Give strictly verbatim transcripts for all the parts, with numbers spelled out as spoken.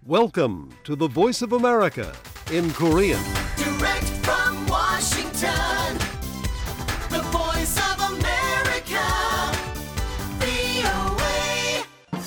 Welcome to the Voice of America in Korean. Direct from Washington, the Voice of America, 브이오에이.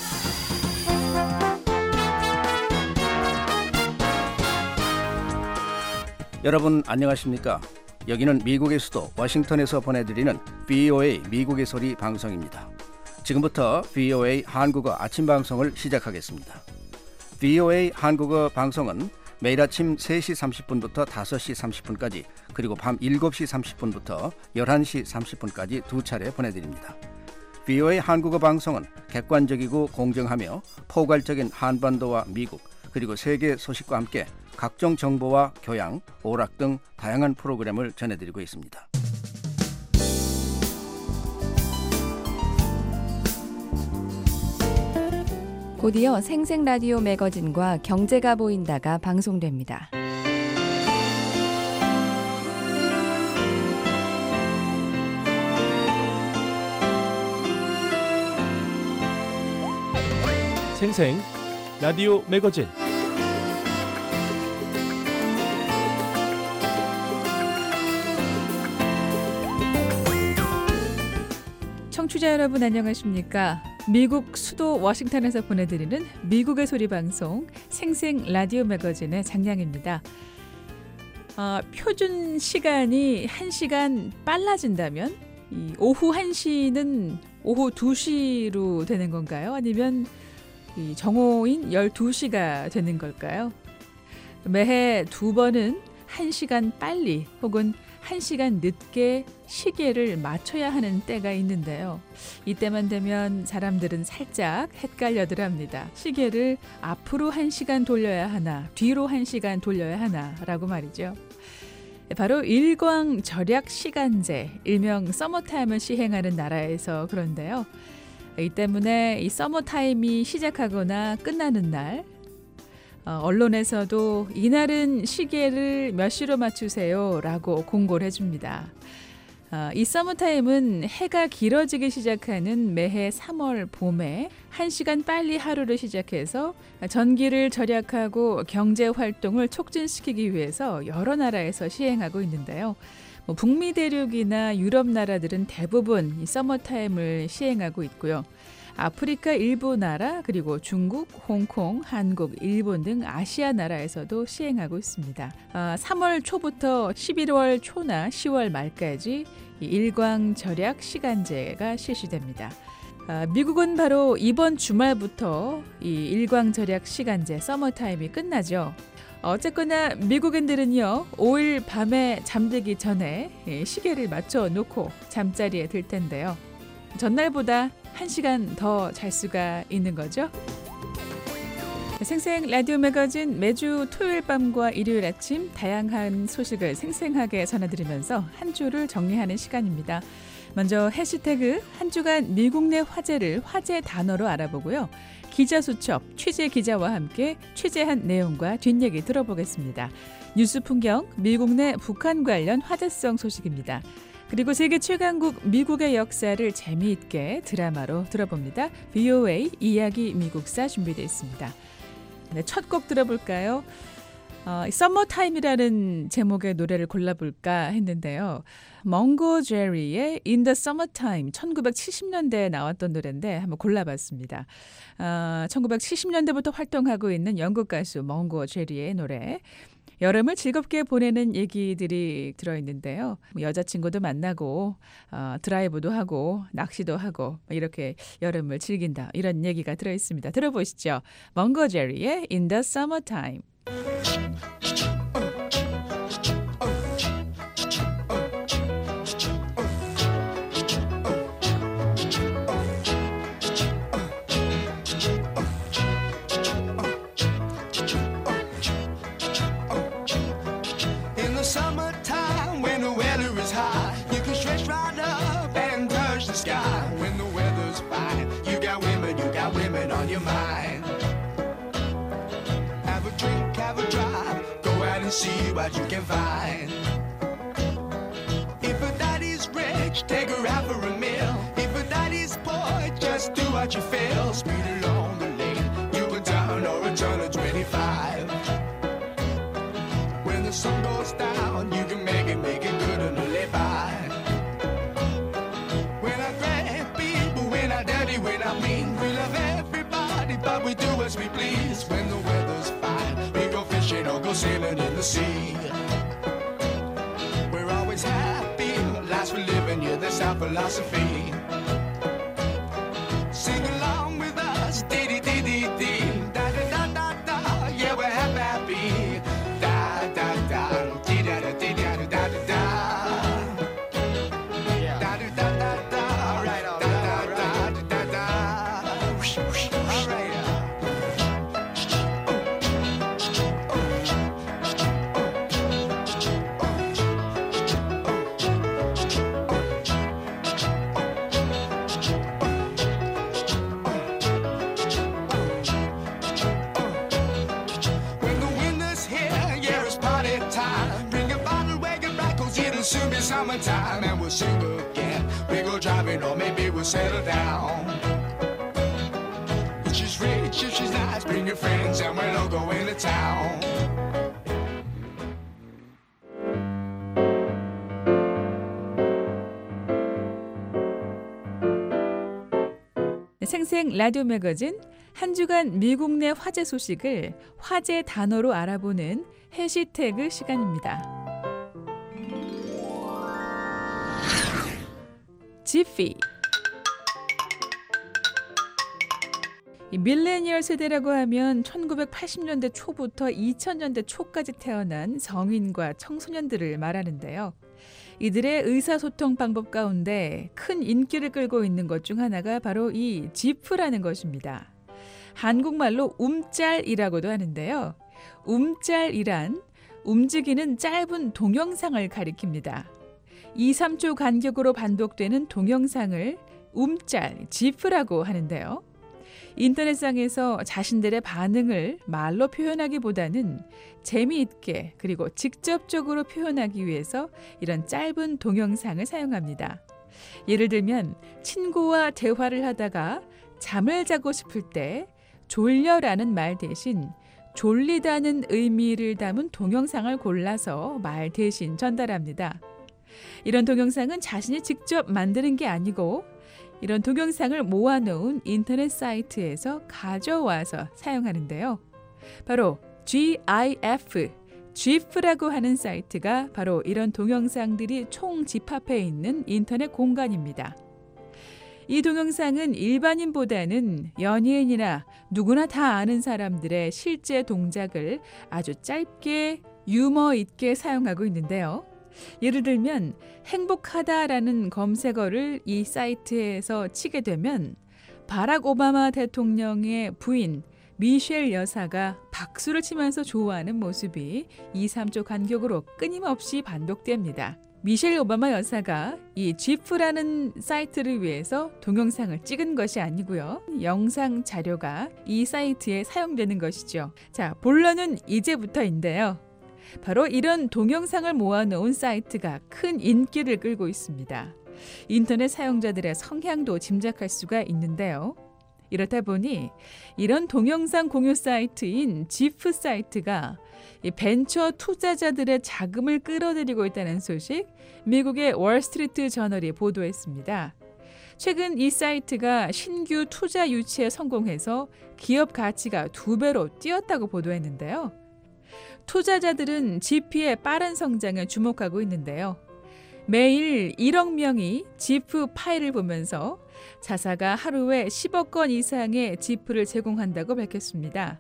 여러분 안녕하십니까? 여기는 미국의 수도 워싱턴에서 보내드리는 브이오에이 미국의 소리 방송입니다. 지금부터 브이오에이 한국어 아침 방송을 시작하겠습니다. 브이오에이 한국어 방송은 매일 아침 세 시 삼십 분부터 다섯 시 삼십 분까지 그리고 밤 일곱 시 삼십 분부터 열한 시 삼십 분까지 두 차례 보내드립니다. 브이오에이 한국어 방송은 객관적이고 공정하며 포괄적인 한반도와 미국 그리고 세계 소식과 함께 각종 정보와 교양, 오락 등 다양한 프로그램을 전해드리고 있습니다. 곧이어 생생라디오 매거진과 경제가 보인다가 방송됩니다. 생생 라디오 매거진 청취자 여러분 안녕하십니까? 미국 수도 워싱턴에서 보내드리는 미국의 소리 방송 생생 라디오 매거진의 장량입니다. 어, 표준 시간이 한 시간 빨라진다면 이 오후 한 시는 오후 두 시로 되는 건가요? 아니면 이 정오인 열두 시가 되는 걸까요? 매해 두 번은 한 시간 빨리 혹은 한 시간 늦게 시계를 맞춰야 하는 때가 있는데요. 이때만 되면 사람들은 살짝 헷갈려들 합니다. 시계를 앞으로 한 시간 돌려야 하나, 뒤로 한 시간 돌려야 하나 라고 말이죠. 바로 일광 절약 시간제, 일명 서머타임을 시행하는 나라에서 그런데요. 이 때문에 이 서머타임이 시작하거나 끝나는 날, 어, 언론에서도 이날은 시계를 몇 시로 맞추세요 라고 공고를 해줍니다. 어, 이 서머타임은 해가 길어지기 시작하는 매해 삼월 봄에 한 시간 빨리 하루를 시작해서 전기를 절약하고 경제활동을 촉진시키기 위해서 여러 나라에서 시행하고 있는데요. 뭐 북미 대륙이나 유럽 나라들은 대부분 이 서머타임을 시행하고 있고요. 아프리카 일부 나라 그리고 중국, 홍콩, 한국, 일본 등 아시아 나라에서도 시행하고 있습니다. 아, 삼월 초부터 십일월 초나 시월 말까지 이 일광 절약 시간제가 실시됩니다. 아, 미국은 바로 이번 주말부터 이 일광 절약 시간제 서머타임이 끝나죠. 어쨌거나 미국인들은요 오일 밤에 잠들기 전에 시계를 맞춰 놓고 잠자리에 들 텐데요. 전날보다 한 시간 더 잘 수가 있는 거죠. 생생 라디오 매거진 매주 토요일 밤과 일요일 아침 다양한 소식을 생생하게 전해드리면서 한 주를 정리하는 시간입니다. 먼저 해시태그 한 주간 미국 내 화제를 화제 단어로 알아보고요. 기자수첩 취재 기자와 함께 취재한 내용과 뒷얘기 들어보겠습니다. 뉴스 풍경 미국 내 북한 관련 화제성 소식입니다. 그리고 세계 최강국 미국의 역사를 재미있게 드라마로 들어봅니다. 브이오에이 이야기 미국사 준비되어 있습니다. 네, 첫 곡 들어볼까요? 어, 서머타임이라는 제목의 노래를 골라볼까 했는데요. 멍고 제리의 In the Summertime 천구백칠십 년대에 나왔던 노래인데 한번 골라봤습니다. 어, 천구백칠십 년대부터 활동하고 있는 영국 가수 멍고 제리의 노래. 여름을 즐겁게 보내는 얘기들이 들어있는데요. 여자친구도 만나고 어, 드라이브도 하고 낚시도 하고 이렇게 여름을 즐긴다 이런 얘기가 들어있습니다. 들어보시죠. 멍고 제리의 In the Summertime. Summertime when the weather is hot, you can stretch right up and touch the sky. When the weather's fine, you got women, you got women on your mind. Have a drink, have a drive, go out and see what you can find. If a daddy's rich, take her out for a meal. If a daddy's poor, just do what you feel. Speed along the lane, you can turn or a turn of twenty-five. we do as we please. When the weather's fine, we go fishing or go sailing in the sea. We're always happy, lives we're living, yeah, that's our philosophy. Sing along with us, dee dee dee dee dee, da da da da da, yeah, we're happy, happy, da da da, dee da da dee da da da da da. Soon be summertime and we'll sing again. We go driving or maybe we'll settle down. If she's rich, if she's nice, bring your friends and we'll all go into town. 생생 라디오 매거진 한 주간 미국 내 화제 소식을 화제 단어로 알아보는 해시태그 시간입니다. 지피. 이 밀레니얼 세대라고 하면 천구백팔십 년대 초부터 이천 년대 초까지 태어난 성인과 청소년들을 말하는데요. 이들의 의사소통 방법 가운데 큰 인기를 끌고 있는 것 중 하나가 바로 이 지프라는 것입니다. 한국말로 움짤이라고도 하는데요. 움짤이란 움직이는 짧은 동영상을 가리킵니다. 이, 삼 초 간격으로 반복되는 동영상을 움짤, 지프라고 하는데요. 인터넷상에서 자신들의 반응을 말로 표현하기보다는 재미있게 그리고 직접적으로 표현하기 위해서 이런 짧은 동영상을 사용합니다. 예를 들면 친구와 대화를 하다가 잠을 자고 싶을 때 졸려라는 말 대신 졸리다는 의미를 담은 동영상을 골라서 말 대신 전달합니다. 이런 동영상은 자신이 직접 만드는 게 아니고 이런 동영상을 모아놓은 인터넷 사이트에서 가져와서 사용하는데요. 바로 지아이에프, 지프라고 하는 사이트가 바로 이런 동영상들이 총 집합해 있는 인터넷 공간입니다. 이 동영상은 일반인보다는 연예인이나 누구나 다 아는 사람들의 실제 동작을 아주 짧게 유머 있게 사용하고 있는데요. 예를 들면 행복하다라는 검색어를 이 사이트에서 치게 되면 바락 오바마 대통령의 부인 미셸 여사가 박수를 치면서 좋아하는 모습이 이, 삼 초 간격으로 끊임없이 반복됩니다. 미셸 오바마 여사가 이 지프라는 사이트를 위해서 동영상을 찍은 것이 아니고요. 영상 자료가 이 사이트에 사용되는 것이죠. 자, 본론은 이제부터인데요. 바로 이런 동영상을 모아놓은 사이트가 큰 인기를 끌고 있습니다. 인터넷 사용자들의 성향도 짐작할 수가 있는데요. 이렇다 보니 이런 동영상 공유 사이트인 지프 사이트가 벤처 투자자들의 자금을 끌어들이고 있다는 소식 미국의 월스트리트 저널이 보도했습니다. 최근 이 사이트가 신규 투자 유치에 성공해서 기업 가치가 두 배로 뛰었다고 보도했는데요. 투자자들은 지피의 빠른 성장에 주목하고 있는데요. 매일 일억 명이 지프 파일을 보면서 자사가 하루에 십억 건 이상의 지프를 제공한다고 밝혔습니다.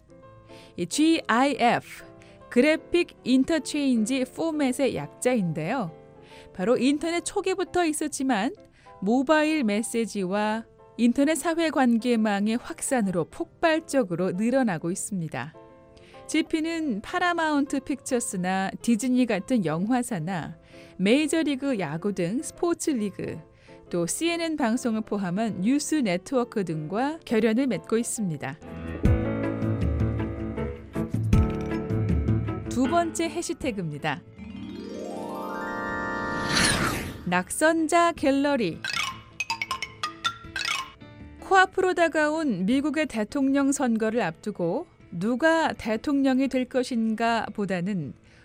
지아이에프, 그래픽 인터체인지 포맷의 약자인데요. 바로 인터넷 초기부터 있었지만 모바일 메시지와 인터넷 사회관계망의 확산으로 폭발적으로 늘어나고 있습니다. 지피는 파라마운트 픽처스나 디즈니 같은 영화사나 메이저리그 야구 등 스포츠 리그, 또 씨엔엔 방송을 포함한 뉴스 네트워크 등과 결연을 맺고 있습니다. 두 번째 해시태그입니다. 낙선자 갤러리. 코앞으로 다가온 미국의 대통령 선거를 앞두고 누가 대통령이 될 것인가 보다는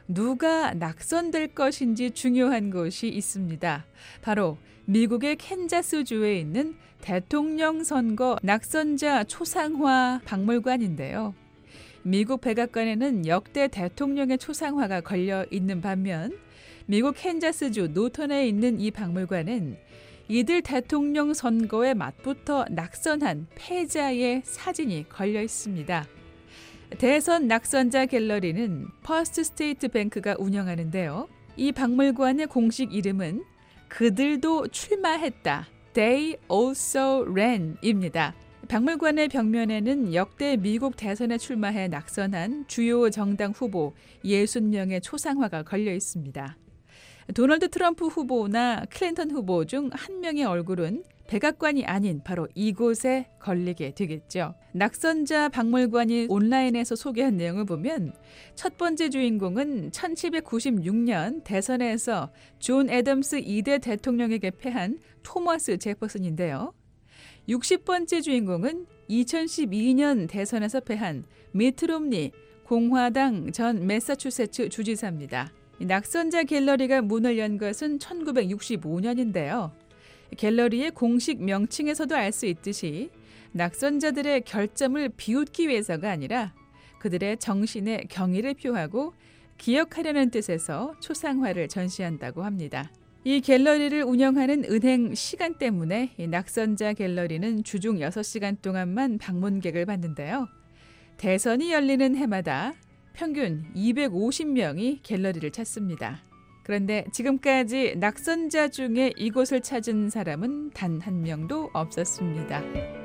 누가 낙선될 것인지 중요한 곳이 있습니다. 바로 미국의 캔자스주에 있는 대통령 선거 낙선자 초상화 박물관인데요. 미국 백악관에는 역대 대통령의 초상화가 걸려 있는 반면 미국 캔자스주 노턴에 있는 이 박물관은 이들 대통령 선거에 맞붙어 낙선한 패자의 사진이 걸려 있습니다. 대선 낙선자 갤러리는 퍼스트 스테이트 뱅크가 운영하는데요. 이 박물관의 공식 이름은 그들도 출마했다. They also ran입니다. 박물관의 벽면에는 역대 미국 대선에 출마해 낙선한 주요 정당 후보 육십 명의 초상화가 걸려 있습니다. 도널드 트럼프 후보나 클린턴 후보 중 한 명의 얼굴은 백악관이 아닌 바로 이곳에 걸리게 되겠죠. 낙선자 박물관이 온라인에서 소개한 내용을 보면 첫 번째 주인공은 천칠백구십육 년 대선에서 존 애덤스 이 대 대통령에게 패한 토머스 제퍼슨인데요. 육십 번째 주인공은 이천십이 년 대선에서 패한 미트 롬니 공화당 전 매사추세츠 주지사입니다. 낙선자 갤러리가 문을 연 것은 천구백육십오 년인데요. 갤러리의 공식 명칭에서도 알 수 있듯이 낙선자들의 결점을 비웃기 위해서가 아니라 그들의 정신에 경의를 표하고 기억하려는 뜻에서 초상화를 전시한다고 합니다. 이 갤러리를 운영하는 은행 시간 때문에 이 낙선자 갤러리는 주중 여섯 시간 동안만 방문객을 받는데요. 대선이 열리는 해마다 평균 이백오십 명이 갤러리를 찾습니다. 그런데 지금까지 낙선자 중에 이곳을 찾은 사람은 단 한 명도 없었습니다.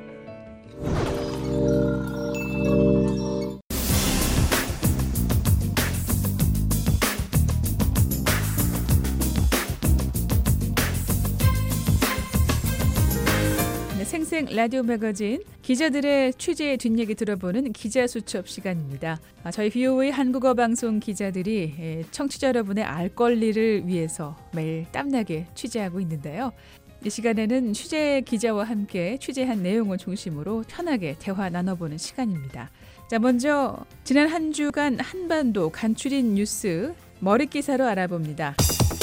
생생 라디오 매거진 기자들의 취재의 뒷얘기 들어보는 기자수첩 시간입니다. 저희 비오에이 한국어 방송 기자들이 청취자 여러분의 알 권리를 위해서 매일 땀나게 취재하고 있는데요. 이 시간에는 취재 기자와 함께 취재한 내용을 중심으로 편하게 대화 나눠보는 시간입니다. 자, 먼저 지난 한 주간 한반도 간추린 뉴스 머릿기사로 알아봅니다.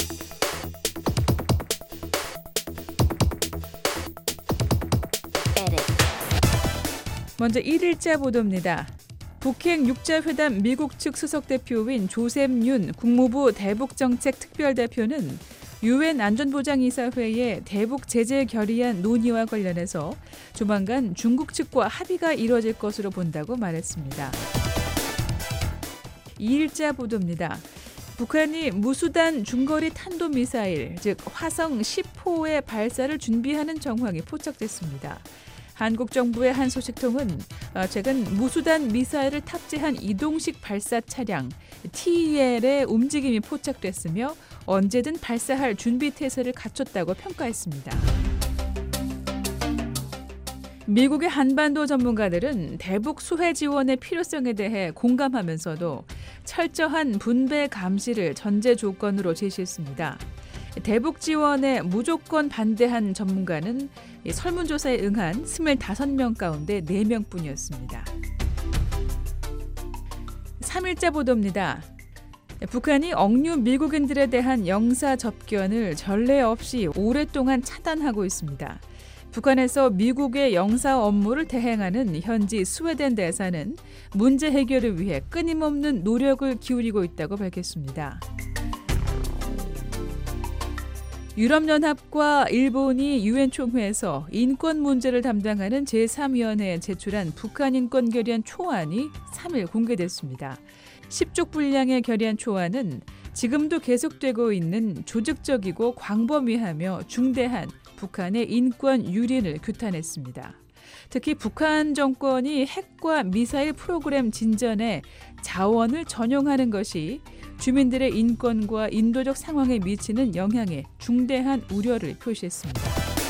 먼저 일일자 보도입니다. 북핵 육자회담 미국 측 수석대표인 조셉 윤 국무부 대북정책특별대표는 유엔 안전보장이사회의 대북 제재 결의안 논의와 관련해서 조만간 중국 측과 합의가 이루어질 것으로 본다고 말했습니다. 이일자 보도입니다. 북한이 무수단 중거리 탄도미사일, 즉 화성 십 호의 발사를 준비하는 정황이 포착됐습니다. 한국 정부의 한 소식통은 최근 무수단 미사일을 탑재한 이동식 발사 차량 티이엘의 움직임이 포착됐으며 언제든 발사할 준비 태세를 갖췄다고 평가했습니다. 미국의 한반도 전문가들은 대북 수혜 지원의 필요성에 대해 공감하면서도 철저한 분배 감시를 전제 조건으로 제시했습니다. 대북 지원에 무조건 반대한 전문가는 설문조사에 응한 이십오 명 가운데 네 명뿐이었습니다. 삼일자 보도입니다. 북한이 억류 미국인들에 대한 영사 접견을 전례 없이 오랫동안 차단하고 있습니다. 북한에서 미국의 영사 업무를 대행하는 현지 스웨덴 대사는 문제 해결을 위해 끊임없는 노력을 기울이고 있다고 밝혔습니다. 유럽연합과 일본이 유엔 총회에서 인권 문제를 담당하는 제삼 위원회에 제출한 북한 인권 결의안 초안이 삼 일 공개됐습니다. 십 쪽 분량의 결의안 초안은 지금도 계속되고 있는 조직적이고 광범위하며 중대한 북한의 인권 유린을 규탄했습니다. 특히 북한 정권이 핵과 미사일 프로그램 진전에 자원을 전용하는 것이 주민들의 인권과 인도적 상황에 미치는 영향에 중대한 우려를 표시했습니다.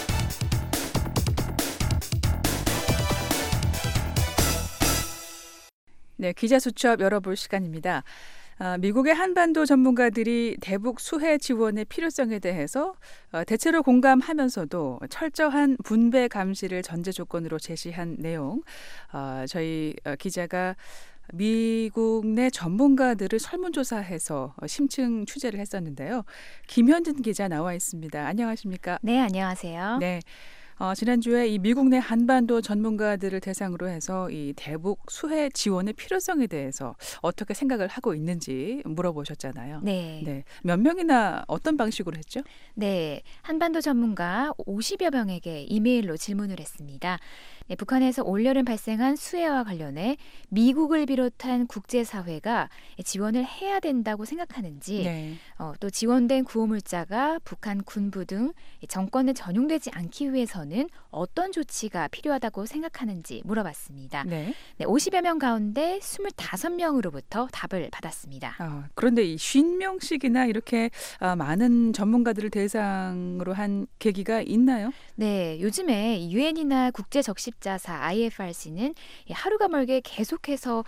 네, 기자수첩 열어볼 시간입니다. 아, 미국의 한반도 전문가들이 대북 수혜 지원의 필요성에 대해서 어, 대체로 공감하면서도 철저한 분배 감시를 전제 조건으로 제시한 내용, 어, 저희 어, 기자가 미국 내 전문가들을 설문조사해서 심층 취재를 했었는데요. 김현진 기자 나와 있습니다. 안녕하십니까? 네, 안녕하세요. 네. 어, 지난주에 이 미국 내 한반도 전문가들을 대상으로 해서 이 대북 수해 지원의 필요성에 대해서 어떻게 생각을 하고 있는지 물어보셨잖아요. 네. 네. 몇 명이나 어떤 방식으로 했죠? 네, 한반도 전문가 오십여 명에게 이메일로 질문을 했습니다. 네, 북한에서 올여름 발생한 수해와 관련해 미국을 비롯한 국제사회가 지원을 해야 된다고 생각하는지, 네. 어, 또 지원된 구호물자가 북한 군부 등 정권에 전용되지 않기 위해서는 어떤 조치가 필요하다고 생각하는지 물어봤습니다. 네. 네, 오십여 명 가운데 스물다섯 명으로부터 답을 받았습니다. 아, 그런데 이 오십 명씩이나 이렇게 아, 많은 전문가들을 대상으로 한 계기가 있나요? 네, 요즘에 유엔이나 국제적십자사 아이에프알씨는 하루가 멀게 계속해서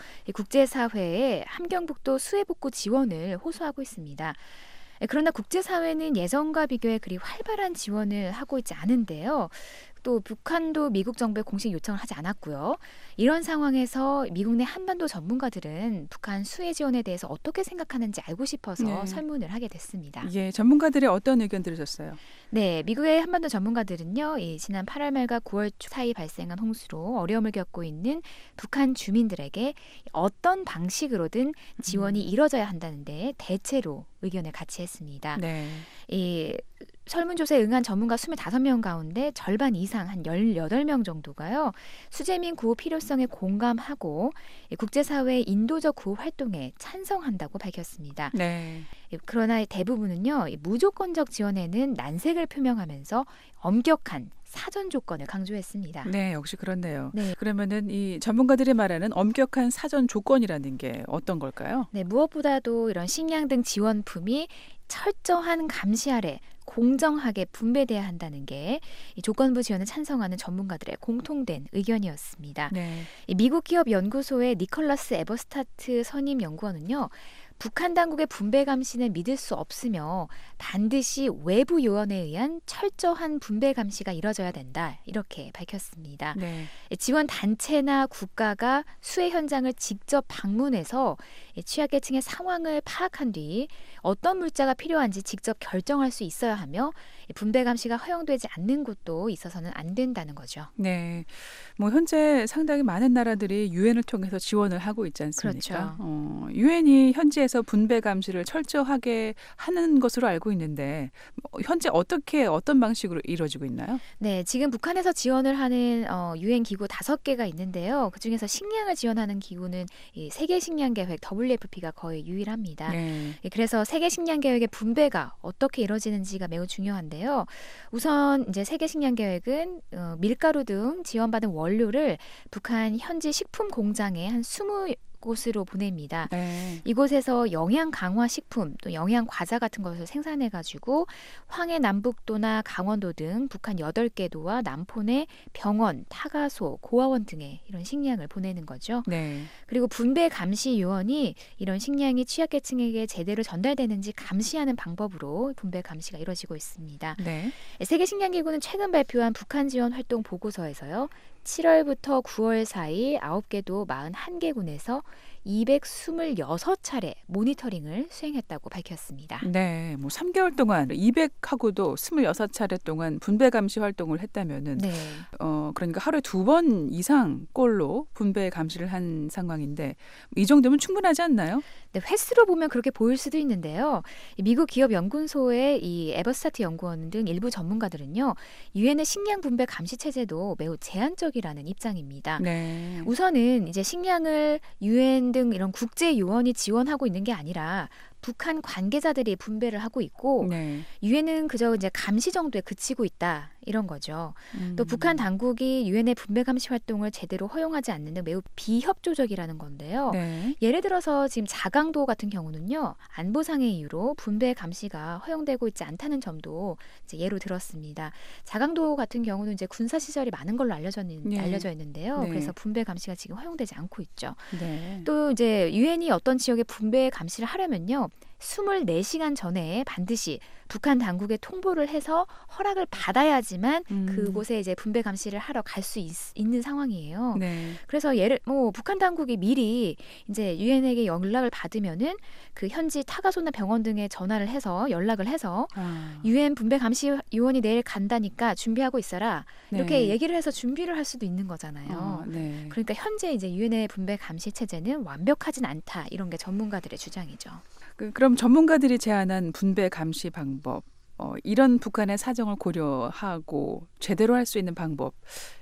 국제사회에 함경북도 수해복구 지원을 호소하고 있습니다. 그러나 국제사회는 예전과 비교해 그리 활발한 지원을 하고 있지 않은데요. 또 북한도 미국 정부에 공식 요청을 하지 않았고요. 이런 상황에서 미국 내 한반도 전문가들은 북한 수해 지원에 대해서 어떻게 생각하는지 알고 싶어서 네. 설문을 하게 됐습니다. 예, 전문가들의 어떤 의견 들으셨어요? 네, 미국의 한반도 전문가들은요, 이 지난 팔월 말과 구월 초 사이 발생한 홍수로 어려움을 겪고 있는 북한 주민들에게 어떤 방식으로든 지원이 이뤄져야 한다는데 대체로 의견을 같이 했습니다. 네. 이 설문조사에 응한 전문가 이십오 명 가운데 절반 이상 한 십팔 명 정도가요. 수재민 구호 필요성에 공감하고 국제사회의 인도적 구호 활동에 찬성한다고 밝혔습니다. 네. 그러나 대부분은요. 무조건적 지원에는 난색을 표명하면서 엄격한 사전 조건을 강조했습니다. 네, 역시 그렇네요. 네. 그러면은 이 전문가들이 말하는 엄격한 사전 조건이라는 게 어떤 걸까요? 네, 무엇보다도 이런 식량 등 지원품이 철저한 감시 아래 공정하게 분배돼야 한다는 게 이 조건부 지원을 찬성하는 전문가들의 공통된 의견이었습니다. 네. 이 미국 기업 연구소의 니콜라스 에버스타트 선임 연구원은요. 북한 당국의 분배 감시는 믿을 수 없으며 반드시 외부 요원에 의한 철저한 분배 감시가 이뤄져야 된다. 이렇게 밝혔습니다. 네. 지원 단체나 국가가 수해 현장을 직접 방문해서 취약계층의 상황을 파악한 뒤 어떤 물자가 필요한지 직접 결정할 수 있어야 하며 분배 감시가 허용되지 않는 곳도 있어서는 안 된다는 거죠. 네. 뭐 현재 상당히 많은 나라들이 유엔을 통해서 지원을 하고 있지 않습니까? 그렇죠. 어, 유엔이 현지에서 분배 감시를 철저하게 하는 것으로 알고 있는데 현재 어떻게 어떤 방식으로 이루어지고 있나요? 네, 지금 북한에서 지원을 하는 어, 유엔 기구 다섯 개가 있는데요. 그중에서 식량을 지원하는 기구는 이 세계 식량 계획 더블유에프피가 거의 유일합니다. 네. 예, 그래서 세계 식량 계획의 분배가 어떻게 이루어지는지가 매우 중요한데요. 우선 이제 세계 식량 계획은 어, 밀가루 등 지원받은 원료를 북한 현지 식품 공장에 한 이십 곳으로 보냅니다. 네. 이곳에서 영양 강화 식품 또 영양 과자 같은 것을 생산해 가지고 황해 남북도나 강원도 등 북한 여덟 개 도와 남포 내 병원, 타가소, 고아원 등의 이런 식량을 보내는 거죠. 네. 그리고 분배 감시 요원이 이런 식량이 취약계층에게 제대로 전달되는지 감시하는 방법으로 분배 감시가 이루어지고 있습니다. 네. 세계식량기구는 최근 발표한 북한 지원 활동 보고서에서요. 칠월부터 구월 사이 아홉 개 도 사십일 개 군에서 이백이십육 차례 모니터링을 수행했다고 밝혔습니다. 네. 뭐 삼 개월 동안 이백하고도 이십육 차례 동안 분배 감시 활동을 했다면은 네. 어 그러니까 하루에 두 번 이상 꼴로 분배 감시를 한 상황인데 이 정도면 충분하지 않나요? 네, 횟수로 보면 그렇게 보일 수도 있는데요. 미국 기업 연구소의 이 에버스타트 연구원 등 일부 전문가들은요. 유엔의 식량 분배 감시 체제도 매우 제한적이라는 입장입니다. 네. 우선은 이제 식량을 유엔 등 이런 국제 요원이 지원하고 있는 게 아니라 북한 관계자들이 분배를 하고 있고 네. 유엔은 그저 이제 감시 정도에 그치고 있다 이런 거죠. 음. 또 북한 당국이 유엔의 분배 감시 활동을 제대로 허용하지 않는 등 매우 비협조적이라는 건데요. 네. 예를 들어서 지금 자강도 같은 경우는요. 안보상의 이유로 분배 감시가 허용되고 있지 않다는 점도 이제 예로 들었습니다. 자강도 같은 경우는 이제 군사 시설이 많은 걸로 알려져, 네. 알려져 있는데요. 네. 그래서 분배 감시가 지금 허용되지 않고 있죠. 네. 또 이제 유엔이 어떤 지역에 분배 감시를 하려면요. 이십사 시간 전에 반드시 북한 당국에 통보를 해서 허락을 받아야지만 음. 그곳에 이제 분배 감시를 하러 갈 수 있는 상황이에요. 네. 그래서 예를 뭐 북한 당국이 미리 이제 유엔에게 연락을 받으면은 그 현지 타가소나 병원 등에 전화를 해서 연락을 해서 아. 유엔 분배 감시 요원이 내일 간다니까 준비하고 있어라. 이렇게 네. 얘기를 해서 준비를 할 수도 있는 거잖아요. 어, 네. 그러니까 현재 이제 유엔의 분배 감시 체제는 완벽하진 않다. 이런 게 전문가들의 주장이죠. 그, 그럼 전문가들이 제안한 분배 감시 방법, 어, 이런 북한의 사정을 고려하고 제대로 할 수 있는 방법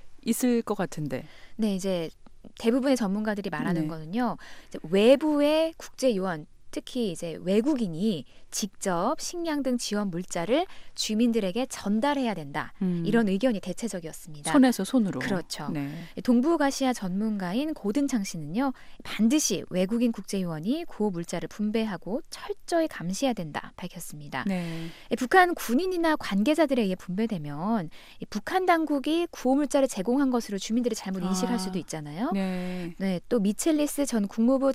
있을 것 같은데. 네, 이제 대부분의 전문가들이 말하는 네. 거는요. 이제 외부의 국제 요원, 특히 이제 외국인이 직접 식량 등 지원 물자를 주민들에게 전달해야 된다. 음. 이런 의견이 대체적이었습니다. 손에서 손으로. 그렇죠. 네. 동북아시아 전문가인 고든창 씨는요. 반드시 외국인 국제요원이 구호 물자를 분배하고 철저히 감시해야 된다 밝혔습니다. 네. 북한 군인이나 관계자들에 의해 분배되면 북한 당국이 구호 물자를 제공한 것으로 주민들이 잘못 인식할 아. 수도 있잖아요. 네. 네, 또 미첼리스 전 국무부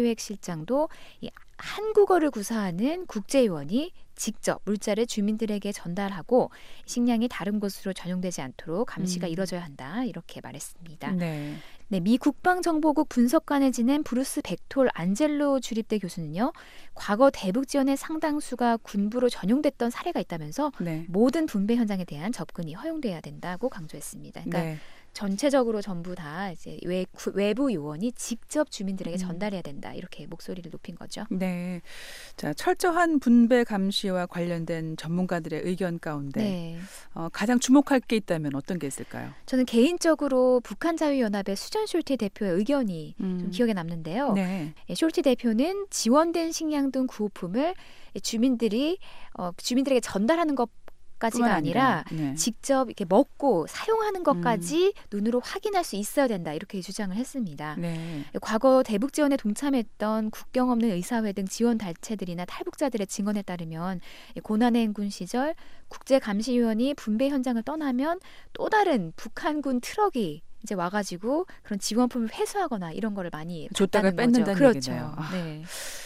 정책기획실장도 이 한국어를 구사하는 국제요원이 직접 물자를 주민들에게 전달하고 식량이 다른 곳으로 전용되지 않도록 감시가 음. 이뤄져야 한다. 이렇게 말했습니다. 네. 네, 미 국방정보국 분석관을 지낸 브루스 벡톨 안젤로 주립대 교수는요. 과거 대북 지원의 상당수가 군부로 전용됐던 사례가 있다면서 네. 모든 분배 현장에 대한 접근이 허용돼야 된다고 강조했습니다. 그러니까 네. 전체적으로 전부 다 이제 외, 구, 외부 요원이 직접 주민들에게 음. 전달해야 된다. 이렇게 목소리를 높인 거죠. 네. 자, 철저한 분배 감시와 관련된 전문가들의 의견 가운데 네. 어, 가장 주목할 게 있다면 어떤 게 있을까요? 저는 개인적으로 북한자유연합의 수전 숄티 대표의 의견이 음. 좀 기억에 남는데요. 네. 예, 숄티 대표는 지원된 식량 등 구호품을 주민들이 어, 주민들에게 전달하는 것까지가 뿐만 아니라 네. 직접 이렇게 먹고 사용하는 것까지 눈으로 확인할 수 있어야 된다. 이렇게 주장을 했습니다. 네. 과거 대북 지원에 동참했던 국경 없는 의사회 등 지원 단체들이나 탈북자들의 증언에 따르면 고난의 행군 시절 국제감시위원이 분배 현장을 떠나면 또 다른 북한군 트럭이 이제 와가지고 그런 지원품을 회수하거나 이런 거를 많이 줬다가 봤다는 뺏는다는 거죠. 그렇죠. 얘기네요. 아. 네.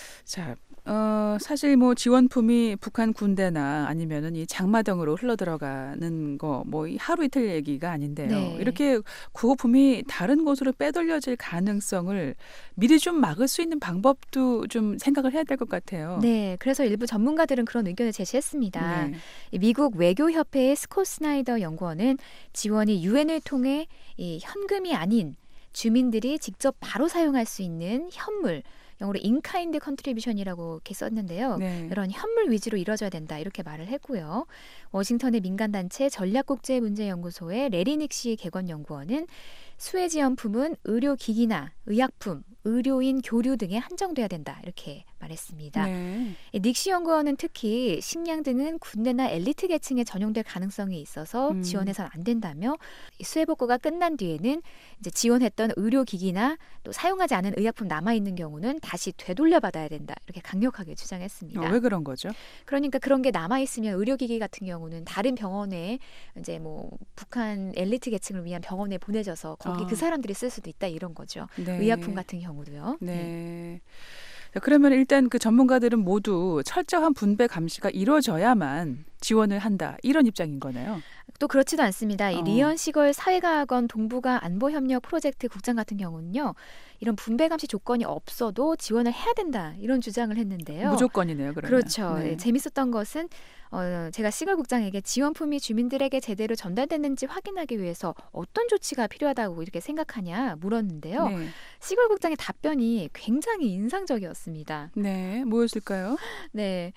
자, 어, 사실 뭐 지원품이 북한 군대나 아니면은 이 장마등으로 흘러 들어가는 거 뭐 하루 이틀 얘기가 아닌데요. 네. 이렇게 구호품이 다른 곳으로 빼돌려질 가능성을 미리 좀 막을 수 있는 방법도 좀 생각을 해야 될 것 같아요. 네, 그래서 일부 전문가들은 그런 의견을 제시했습니다. 네. 이 미국 외교협회의 스콧 스나이더 연구원은 지원이 유엔을 통해 이 현금이 아닌 주민들이 직접 바로 사용할 수 있는 현물, 영어로 인카인드 컨트리뷰션이라고 이렇게 썼는데요. 네. 이런 현물 위주로 이뤄져야 된다 이렇게 말을 했고요. 워싱턴의 민간단체 전략국제문제연구소의 레리닉시 객원연구원은 수혜 지원품은 의료기기나 의약품, 의료인 교류 등에 한정돼야 된다 이렇게 말했습니다. 네. 닉시 연구원은 특히 식량 등은 군대나 엘리트 계층에 전용될 가능성이 있어서 음. 지원해서는 안 된다며 수혜 복구가 끝난 뒤에는 이제 지원했던 의료기기나 또 사용하지 않은 의약품 남아 있는 경우는 다시 되돌려 받아야 된다 이렇게 강력하게 주장했습니다. 어, 왜 그런 거죠? 그러니까 그런 게 남아 있으면 의료기기 같은 경우는 다른 병원에 이제 뭐 북한 엘리트 계층을 위한 병원에 보내져서 거기 아. 그 사람들이 쓸 수도 있다 이런 거죠. 네. 의약품 같은 경우도요. 네. 자, 그러면 일단 그 전문가들은 모두 철저한 분배 감시가 이루어져야만 지원을 한다. 이런 입장인 거네요. 또 그렇지도 않습니다. 이 어. 리언 시걸 사회과학원 동북아 안보협력 프로젝트 국장 같은 경우는요. 이런 분배 감시 조건이 없어도 지원을 해야 된다. 이런 주장을 했는데요. 무조건이네요. 그러면. 그렇죠. 네. 예, 재밌었던 것은 어, 제가 시걸 국장에게 지원품이 주민들에게 제대로 전달됐는지 확인하기 위해서 어떤 조치가 필요하다고 이렇게 생각하냐 물었는데요. 네. 시걸 국장의 답변이 굉장히 인상적이었습니다. 네, 뭐였을까요? 네,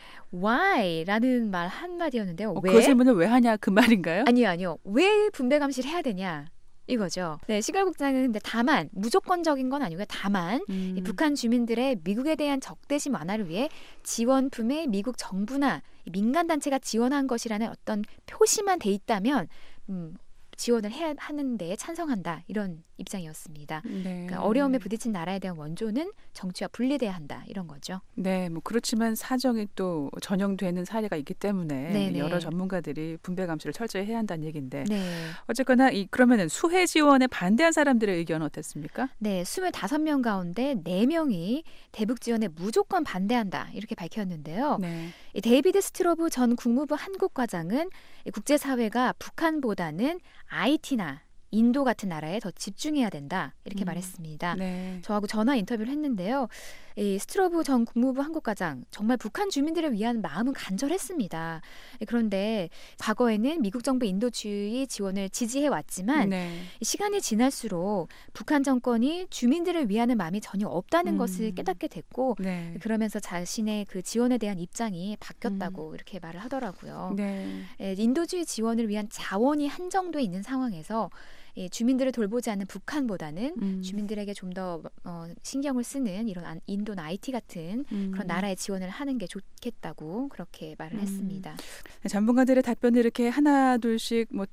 why라는 말 한마디였는데요. 어, 왜? 그 질문을 왜 하냐 그 말인가요? 아니요, 아니요. 왜 분배 감시를 해야 되냐? 이거죠. 네, 시갈국장은 근데 다만 무조건적인 건 아니고요. 다만 음. 이 북한 주민들의 미국에 대한 적대심 완화를 위해 지원품에 미국 정부나 민간 단체가 지원한 것이라는 어떤 표시만 돼 있다면 음, 지원을 해야 하는데 찬성한다 이런 입장이었습니다. 네. 그러니까 어려움에 부딪힌 나라에 대한 원조는 정치와 분리돼야 한다 이런 거죠. 네, 뭐 그렇지만 사정이 또 전형되는 사례가 있기 때문에 네네. 여러 전문가들이 분배 감시를 철저히 해야 한다는 얘기인데 네. 어쨌거나 이 그러면은 수혜 지원에 반대한 사람들의 의견은 어땠습니까? 네, 스물다섯 명 가운데 네 명이 대북 지원에 무조건 반대한다 이렇게 밝혔는데요. 네. 이 데이비드 스트로브 전 국무부 한국과장은 이 국제사회가 북한보다는 아이티나 인도 같은 나라에 더 집중해야 된다 이렇게 음. 말했습니다. 네. 저하고 전화 인터뷰를 했는데요. 이 스트로브 전 국무부 한국과장 정말 북한 주민들을 위한 마음은 간절했습니다. 그런데 과거에는 미국 정부 인도주의 지원을 지지해 왔지만 네. 시간이 지날수록 북한 정권이 주민들을 위하는 마음이 전혀 없다는 음. 것을 깨닫게 됐고 네. 그러면서 자신의 그 지원에 대한 입장이 바뀌었다고 음. 이렇게 말을 하더라고요. 네. 인도주의 지원을 위한 자원이 한정돼 있는 상황에서 이 주민들을 돌보지 않는 북한보다는 음. 주민들에게 좀 더 어, 신경을 쓰는 이런 인도나 아이티 같은 음. 그런 나라에 지원을 하는 게 좋겠다고 그렇게 말을 음. 했습니다. 전문가들의 답변을 이렇게 하나 둘씩 뭐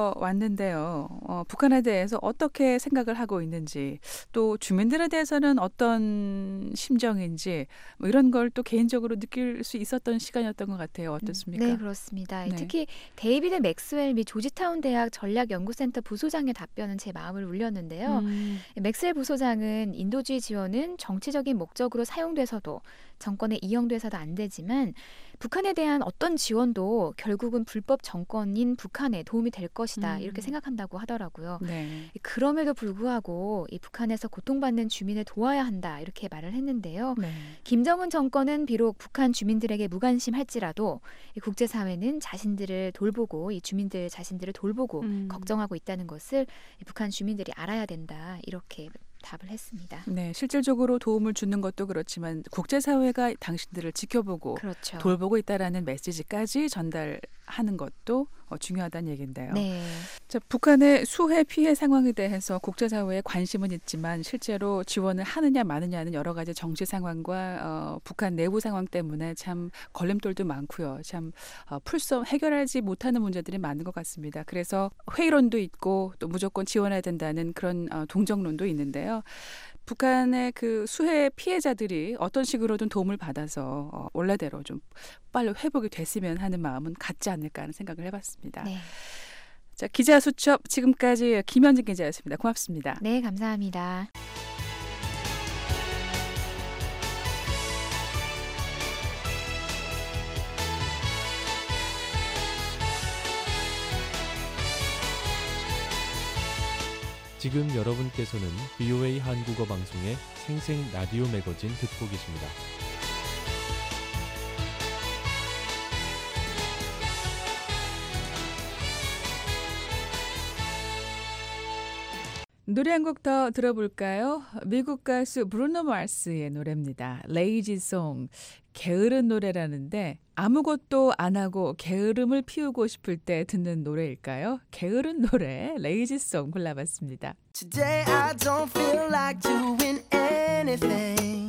들어왔는데요. 어, 북한에 대해서 어떻게 생각을 하고 있는지 또 주민들에 대해서는 어떤 심정인지 뭐 이런 걸 또 개인적으로 느낄 수 있었던 시간이었던 것 같아요. 어떻습니까? 네, 그렇습니다. 네. 특히 데이비드 맥스웰 미 조지타운 대학 전략연구센터 부소장의 답변은 제 마음을 울렸는데요. 음. 맥스웰 부소장은 인도주의 지원은 정치적인 목적으로 사용돼서도 정권에 이용돼서도 안 되지만 북한에 대한 어떤 지원도 결국은 불법 정권인 북한에 도움이 될 것이다 음. 이렇게 생각한다고 하더라고요. 네. 그럼에도 불구하고 이 북한에서 고통받는 주민을 도와야 한다 이렇게 말을 했는데요. 네. 김정은 정권은 비록 북한 주민들에게 무관심할지라도 이 국제사회는 자신들을 돌보고 이 주민들 자신들을 돌보고 음. 걱정하고 있다는 것을 이 북한 주민들이 알아야 된다 이렇게 답을 했습니다. 네, 실질적으로 도움을 주는 것도 그렇지만 국제사회가 당신들을 지켜보고 그렇죠. 돌보고 있다라는 메시지까지 전달하는 것도 어, 중요하다는 얘기인데요. 네. 자, 북한의 수해 피해 상황에 대해서 국제사회에 관심은 있지만 실제로 지원을 하느냐 마느냐는 여러 가지 정치 상황과 어, 북한 내부 상황 때문에 참 걸림돌도 많고요. 참 어, 풀서 해결하지 못하는 문제들이 많은 것 같습니다. 그래서 회의론도 있고 또 무조건 지원해야 된다는 그런 어, 동정론도 있는데요. 북한의 그 수해 피해자들이 어떤 식으로든 도움을 받아서 어, 원래대로 좀 빨리 회복이 됐으면 하는 마음은 갖지 않을까 하는 생각을 해봤습니다. 네. 자, 기자 수첩 지금까지 김현진 기자였습니다. 고맙습니다. 네, 감사합니다. 지금 여러분께서는 브이오에이 한국어 방송의 생생 라디오 매거진 듣고 계십니다. 노래 한 곡 더 들어볼까요? 미국 가수 브루노 마스의 노래입니다. 레이지 송. 게으른 노래라는데 아무것도 안 하고 게으름을 피우고 싶을 때 듣는 노래일까요? 게으른 노래 레이지 송 골라봤습니다. Today I don't feel like doing anything.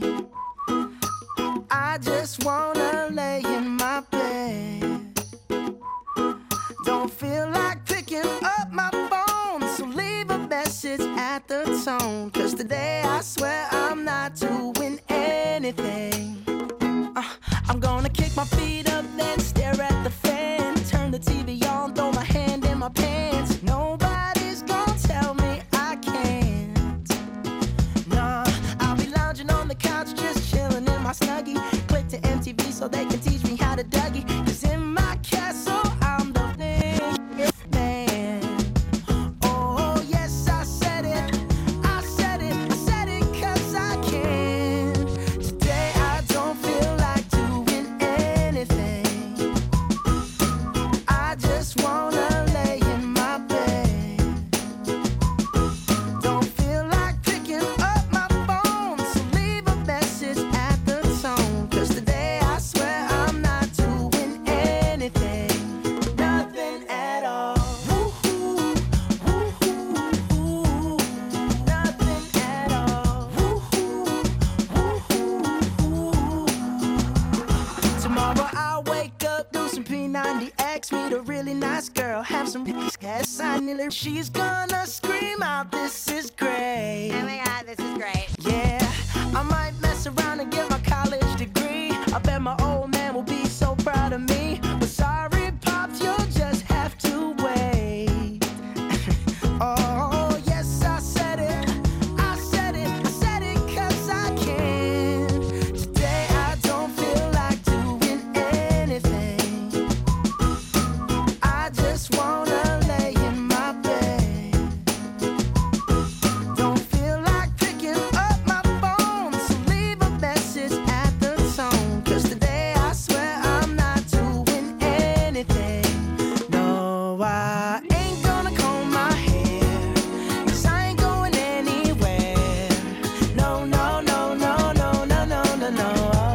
I just wanna lay in my bed. Don't feel like picking up my phone, so leave a message at the tone. Cause today I swear I'm not doing anything. uh, I'm gonna kick my feet up, then stare at the fan. Turn the T V on, throw my hand in my pants. Nobody's gonna tell me I can't. Nah, I'll be lounging on the couch, just chilling in my Snuggie. Click to M T V so they can teach me how to Dougie. Cause in my castle I'm the biggest man. Oh yes, I said it, I said it, I said it cause I can. Today I don't feel like doing anything. I just wanna lay in my bed. Don't feel like picking up my phone, so leave a message at the tone. Cause today I swear I'm not doing anything. Nothing at all. Woo-hoo, woo-hoo, nothing at all. Woo-hoo, woo-hoo. Tomorrow I'll wake up, do some P ninety X, meet a really nice girl, have some ass. I nearly she's gonna scream out this this is great. Oh my God, this is great. Yeah, I might mess around and get my college degree. I bet my old man will be so proud of me. But sorry, Pops, you'll just have to wait. Oh, yes, I said it. I said it. I said it 'cause I can. Today I don't feel like doing anything. I just wanna lay in my bed. Don't feel like picking up my phone, so leave a message at the tone. 'Cause today I swear I'm not doing anything. No, I ain't gonna comb my hair, 'cause I ain't going anywhere. No, no, no, no, no, no, no, no, no.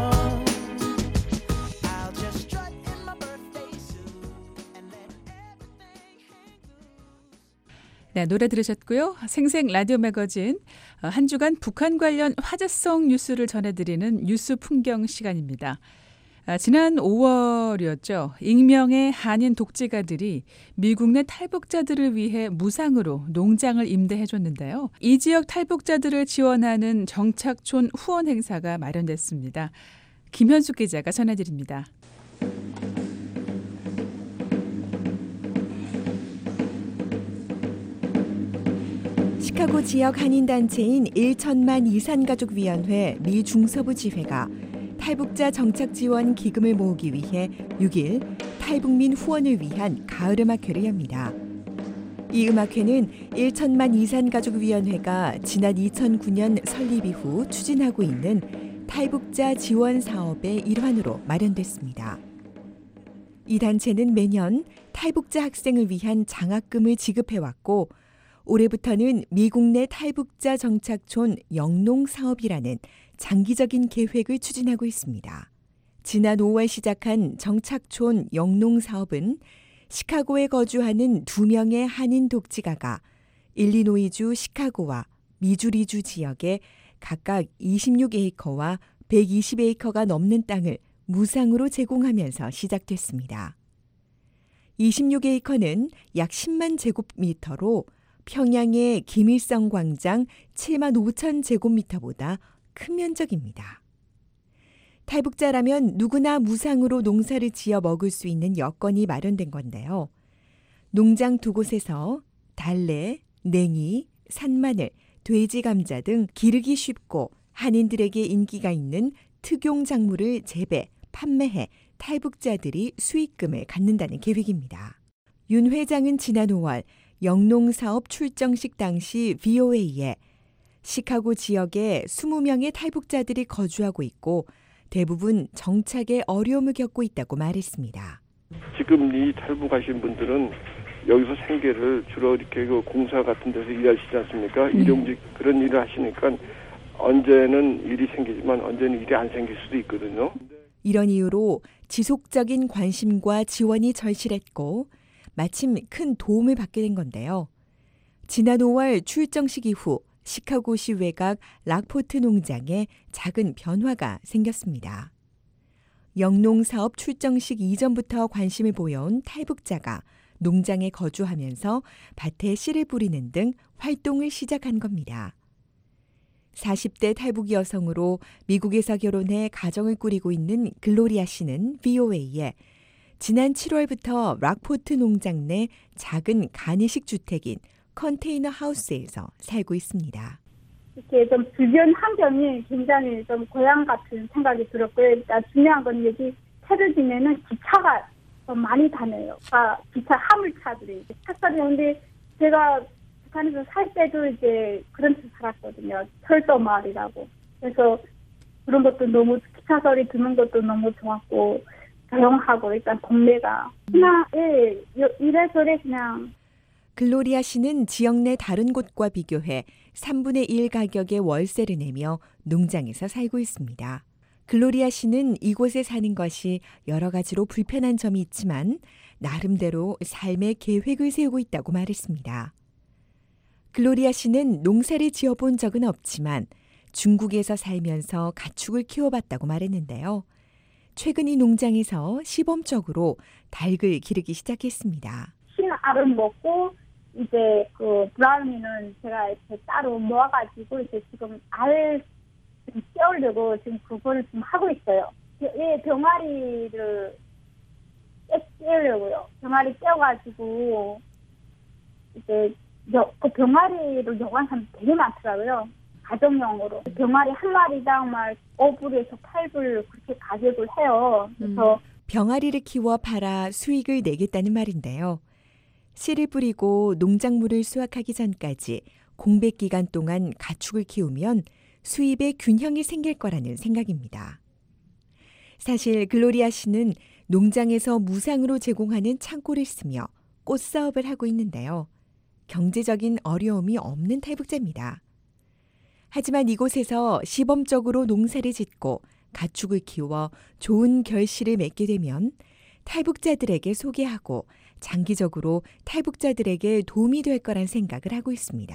I'll just strut in my birthday suit and let everything hang loose. 네, 노래 들으셨고요. 생생 라디오 매거진 어, 한 주간 북한 관련 화제성 뉴스를 전해드리는 뉴스 풍경 시간입니다. 아, 지난 오월이었죠. 익명의 한인 독재가들이 미국 내 탈북자들을 위해 무상으로 농장을 임대해줬는데요. 이 지역 탈북자들을 지원하는 정착촌 후원 행사가 마련됐습니다. 김현숙 기자가 전해드립니다. 시카고 지역 한인단체인 일천만 이산가족위원회 미 중서부 지회가 탈북자 정착 지원 기금을 모으기 위해 육 일 탈북민 후원을 위한 가을 음악회를 엽니다. 이 음악회는 일천만 이산가족위원회가 지난 이천구 년 설립 이후 추진하고 있는 탈북자 지원 사업의 일환으로 마련됐습니다. 이 단체는 매년 탈북자 학생을 위한 장학금을 지급해왔고 올해부터는 미국 내 탈북자 정착촌 영농 사업이라는 장기적인 계획을 추진하고 있습니다. 지난 오월 시작한 정착촌 영농 사업은 시카고에 거주하는 두 명의 한인 독지가가 일리노이주 시카고와 미주리주 지역에 각각 이십육 에이커와 백이십 에이커가 넘는 땅을 무상으로 제공하면서 시작됐습니다. 이십육 에이커는 약 십만 제곱미터로 평양의 김일성 광장 칠만 오천 제곱미터보다 큰 면적입니다. 탈북자라면 누구나 무상으로 농사를 지어 먹을 수 있는 여건이 마련된 건데요. 농장 두 곳에서 달래, 냉이, 산마늘, 돼지 감자 등 기르기 쉽고 한인들에게 인기가 있는 특용 작물을 재배, 판매해 탈북자들이 수익금을 갖는다는 계획입니다. 윤 회장은 지난 오월 영농사업 출정식 당시 브이오에이에 시카고 지역에 이십 명의 탈북자들이 거주하고 있고 대부분 정착에 어려움을 겪고 있다고 말했습니다. 지금 이 탈북하신 분들은 여기서 생계를 주로 이렇게 그 공사 같은 데서 일하시지 않습니까? 음. 일용직 그런 일을 하시니까 언제는 일이 생기지만 언제는 일이 안 생길 수도 있거든요. 이런 이유로 지속적인 관심과 지원이 절실했고 마침 큰 도움을 받게 된 건데요. 지난 오월 출정식 이후 시카고시 외곽 락포트 농장에 작은 변화가 생겼습니다. 영농사업 출정식 이전부터 관심을 보여온 탈북자가 농장에 거주하면서 밭에 씨를 뿌리는 등 활동을 시작한 겁니다. 사십 대 탈북 여성으로 미국에서 결혼해 가정을 꾸리고 있는 글로리아 씨는 브이오에이에 지난 칠월부터 락포트 농장 내 작은 간이식 주택인 컨테이너 하우스에서 살고 있습니다. 이렇게 좀 주변 환경이 굉장히 좀 고향 같은 생각이 들었고요. 일단 중요한 건 여기 테르진에는 기차가 좀 많이 다녀요. 아, 기차 화물차들이 탔었는데 제가 북한에서 살 때도 이제 그런 데 살았거든요. 철도 마을이라고. 그래서 그런 것도 너무 기차 소리 듣는 것도 너무 좋았고 조용하고 일단 동네가 그냥 예, 이래저래 그냥. 글로리아 씨는 지역 내 다른 곳과 비교해 삼분의 일 가격의 월세를 내며 농장에서 살고 있습니다. 글로리아 씨는 이곳에 사는 것이 여러 가지로 불편한 점이 있지만 나름대로 삶의 계획을 세우고 있다고 말했습니다. 글로리아 씨는 농사를 지어본 적은 없지만 중국에서 살면서 가축을 키워봤다고 말했는데요. 최근 이 농장에서 시범적으로 닭을 기르기 시작했습니다. 흰 알을 먹고 이제 그 브라우니는 제가 이렇게 따로 모아가지고 이제 지금 알 좀 떼우려고 지금 그거를 좀 하고 있어요. 예, 병아리를 떼우려고요. 병아리 떼어가지고 이제 여, 그 병아리를 요구하는 사람 되게 많더라고요. 가정용으로 병아리 한 마리당 막 오 불에서 팔 불 그렇게 가격을 해요. 그래서 음. 병아리를 키워 팔아 수익을 내겠다는 말인데요. 씨를 뿌리고 농작물을 수확하기 전까지 공백 기간 동안 가축을 키우면 수입에 균형이 생길 거라는 생각입니다. 사실 글로리아 씨는 농장에서 무상으로 제공하는 창고를 쓰며 꽃사업을 하고 있는데요. 경제적인 어려움이 없는 탈북자입니다. 하지만 이곳에서 시범적으로 농사를 짓고 가축을 키워 좋은 결실을 맺게 되면 탈북자들에게 소개하고 장기적으로 탈북자들에게 도움이 될 거란 생각을 하고 있습니다.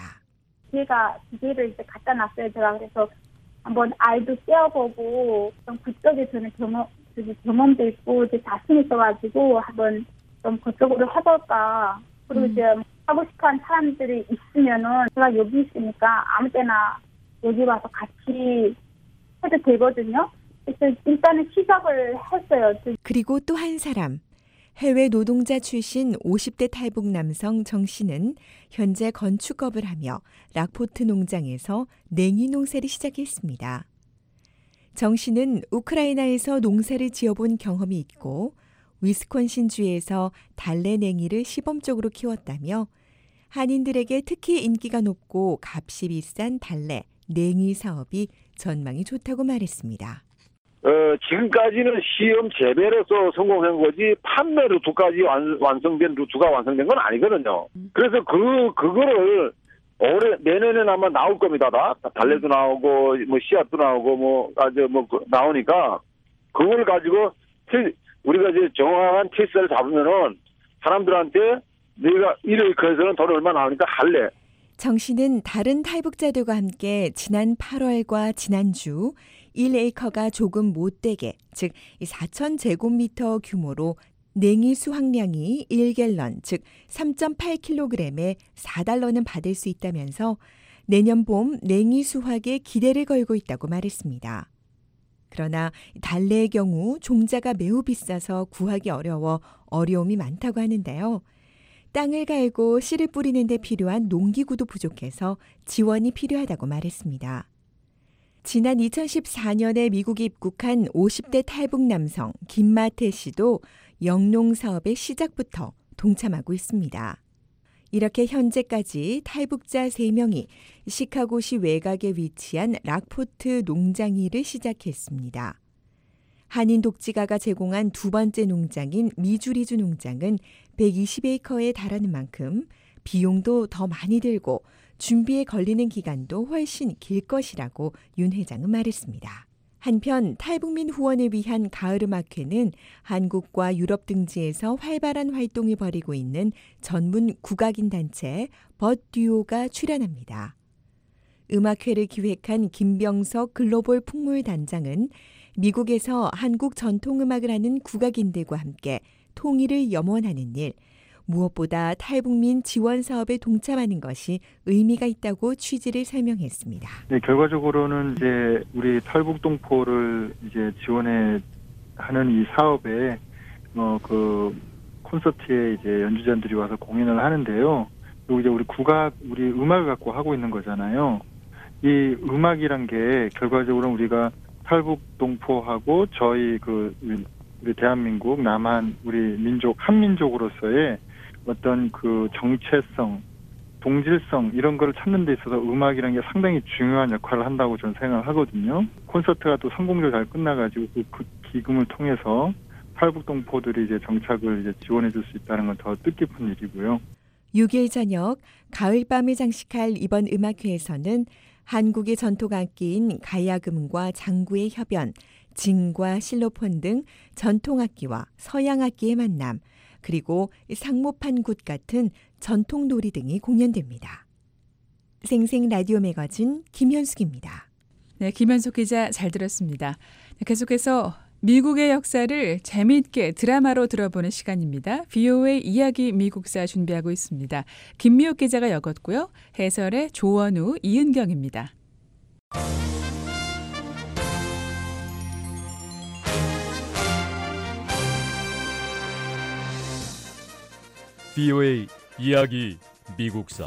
제가 기계를 이제 갖다 놨어요. 제가 그래서 한번 알도 떼어보고 좀 그쪽에 저는 경험, 경험도 있고 이제 자신 있어가지고 한번 좀 그쪽으로 해볼까. 그리고 음. 이제 하고 싶어하는 사람들이 있으면은 제가 여기 있으니까 아무 때나 여기 와서 같이 해도 되거든요. 그래서 일단은 시작을 했어요. 그리고 또 한 사람. 해외 노동자 출신 오십 대 탈북 남성 정 씨는 현재 건축업을 하며 락포트 농장에서 냉이 농사를 시작했습니다. 정 씨는 우크라이나에서 농사를 지어본 경험이 있고 위스콘신주에서 달래 냉이를 시범적으로 키웠다며 한인들에게 특히 인기가 높고 값이 비싼 달래, 냉이 사업이 전망이 좋다고 말했습니다. 어, 지금까지는 시험 재배로서 성공한 거지 판매 루트까지 완, 완성된 루트가 완성된 건 아니거든요. 그래서 그 그거를 올해 내년에는 아마 나올 겁니다. 다 달래도 나오고 뭐 씨앗도 나오고 뭐 아주 뭐 나오니까 그걸 가지고 우리가 이제 정확한 테스트를 잡으면은 사람들한테 내가 일 에이커에서는 돈 얼마 나오니까 할래. 정 씨는 다른 탈북자들과 함께 지난 팔월과 지난주 일 에이커가 조금 못되게, 즉 사천 제곱미터 규모로 냉이 수확량이 일 갤런, 즉 삼 점 팔 킬로그램에 사 달러는 받을 수 있다면서 내년 봄 냉이 수확에 기대를 걸고 있다고 말했습니다. 그러나 달래의 경우 종자가 매우 비싸서 구하기 어려워 어려움이 많다고 하는데요. 땅을 갈고 씨를 뿌리는 데 필요한 농기구도 부족해서 지원이 필요하다고 말했습니다. 지난 이천십사 년에 미국에 입국한 오십 대 탈북 남성 김마태 씨도 영농 사업의 시작부터 동참하고 있습니다. 이렇게 현재까지 탈북자 세 명이 시카고시 외곽에 위치한 락포트 농장 일을 시작했습니다. 한인 독지가가 제공한 두 번째 농장인 미주리주 농장은 백이십 에이커에 달하는 만큼 비용도 더 많이 들고 준비에 걸리는 기간도 훨씬 길 것이라고 윤 회장은 말했습니다. 한편 탈북민 후원을 위한 가을음악회는 한국과 유럽 등지에서 활발한 활동을 벌이고 있는 전문 국악인 단체 버듀오가 출연합니다. 음악회를 기획한 김병석 글로벌 풍물단장은 미국에서 한국 전통음악을 하는 국악인들과 함께 통일을 염원하는 일, 무엇보다 탈북민 지원 사업에 동참하는 것이 의미가 있다고 취지를 설명했습니다. 네, 결과적으로는 이제 우리 탈북 동포를 이제 지원해 하는 이 사업에 어 그 콘서트에 이제 연주자들이 와서 공연을 하는데요. 그리고 이제 우리 국악, 우리 음악을 갖고 하고 있는 거잖아요. 이 음악이란 게 결과적으로 우리가 탈북 동포하고 저희 그 우리 대한민국 남한 우리 민족 한민족으로서의 어떤 그 정체성, 동질성 이런 거를 찾는 데 있어서 음악이라는 게 상당히 중요한 역할을 한다고 저는 생각을 하거든요. 콘서트가 또 성공적으로 잘 끝나가지고 그, 그 기금을 통해서 탈북 동포들이 이제 정착을 이제 지원해 줄 수 있다는 건 더 뜻깊은 일이고요. 육 일 저녁 가을밤을 장식할 이번 음악회에서는 한국의 전통악기인 가야금과 장구의 협연, 징과 실로폰 등 전통악기와 서양악기의 만남, 그리고 상모판굿 같은 전통놀이 등이 공연됩니다. 생생 라디오 매거진 김현숙입니다. 네, 김현숙 기자 잘 들었습니다. 계속해서 미국의 역사를 재미있게 드라마로 들어보는 시간입니다. 브이오에이 이야기 미국사 준비하고 있습니다. 김미옥 기자가 읽었고요. 해설의 조원우, 이은경입니다. 브이오에이 이야기 미국사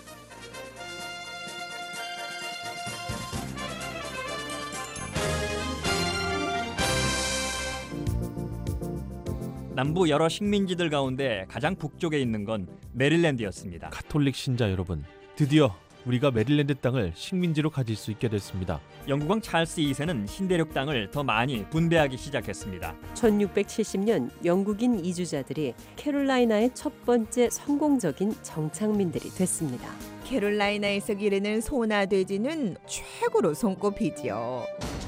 남부 여러 식민지들 가운데 가장 북쪽에 있는 건 메릴랜드였습니다. 가톨릭 신자 여러분, 드디어 우리가 메릴랜드 땅을 식민지로 가질 수 있게 됐습니다. 영국왕 찰스 이 세는 신대륙 땅을 더 많이 분배하기 시작했습니다. 천육백칠십 년 영국인 이주자들이 캐롤라이나의 첫 번째 성공적인 정착민들이 됐습니다. 캐롤라이나에서 기르는 소나 돼지는 최고로 손꼽히죠.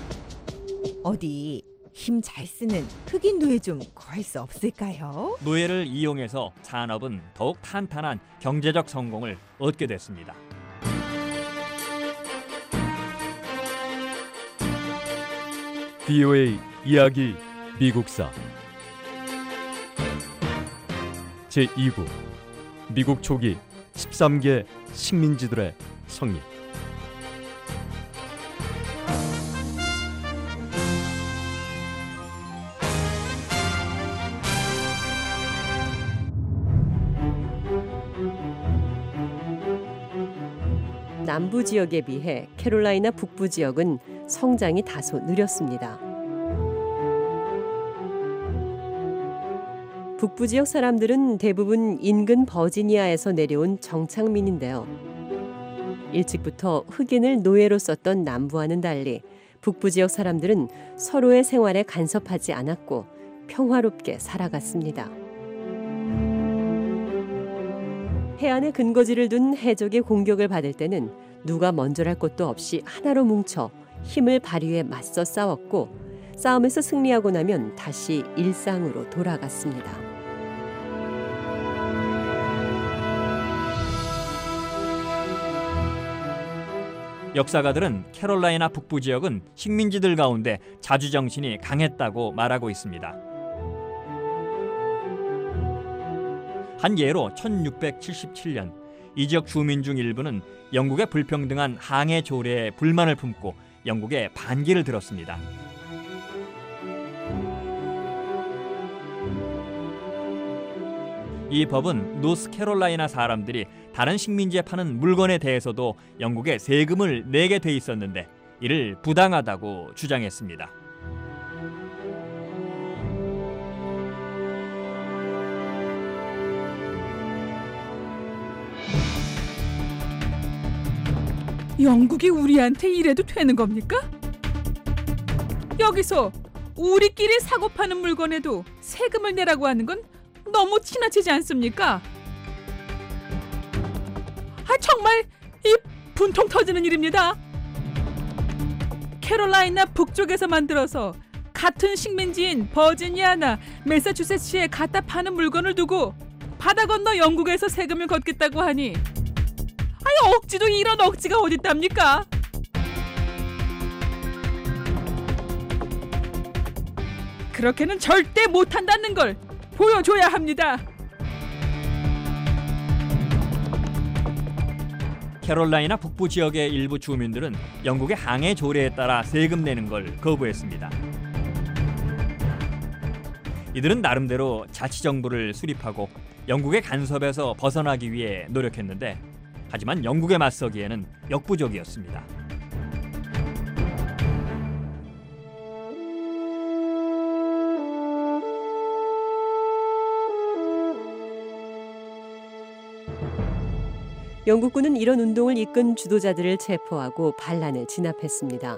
어디 힘 잘 쓰는 흑인 노예 좀 구할 수 없을까요? 노예를 이용해서 산업은 더욱 탄탄한 경제적 성공을 얻게 됐습니다. 브이오에이 이야기 미국사 제이 부 미국 초기 십삼 개 식민지들의 성립. 남부 지역에 비해 캐롤라이나 북부 지역은 성장이 다소 느렸습니다. 북부 지역 사람들은 대부분 인근 버지니아에서 내려온 정착민인데요. 일찍부터 흑인을 노예로 썼던 남부와는 달리 북부 지역 사람들은 서로의 생활에 간섭하지 않았고 평화롭게 살아갔습니다. 해안에 근거지를 둔 해적의 공격을 받을 때는 누가 먼저랄 것도 없이 하나로 뭉쳐 힘을 발휘해 맞서 싸웠고 싸움에서 승리하고 나면 다시 일상으로 돌아갔습니다. 역사가들은 캐롤라이나 북부 지역은 식민지들 가운데 자주정신이 강했다고 말하고 있습니다. 한 예로 천육백칠십칠 년 이 지역 주민 중 일부는 영국의 불평등한 항해 조례에 불만을 품고 영국에 반기를 들었습니다. 이 법은 노스캐롤라이나 사람들이 다른 식민지에 파는 물건에 대해서도 영국에 세금을 내게 돼 있었는데 이를 부당하다고 주장했습니다. 영국이 우리한테 이래도 되는 겁니까? 여기서 우리끼리 사고 파는 물건에도 세금을 내라고 하는 건 너무 지나치지 않습니까? 아, 정말 이 분통 터지는 일입니다. 캐롤라이나 북쪽에서 만들어서 같은 식민지인 버지니아나 매사추세츠에 갖다 파는 물건을 두고 바다 건너 영국에서 세금을 걷겠다고 하니 아니 억지도 이런 억지가 어딨답니까? 그렇게는 절대 못한다는 걸 보여줘야 합니다. 캐롤라이나 북부 지역의 일부 주민들은 영국의 항해 조례에 따라 세금 내는 걸 거부했습니다. 이들은 나름대로 자치정부를 수립하고 영국의 간섭에서 벗어나기 위해 노력했는데 하지만 영국에 맞서기에는 역부족이었습니다. 영국군은 이런 운동을 이끈 주도자들을 체포하고 반란을 진압했습니다.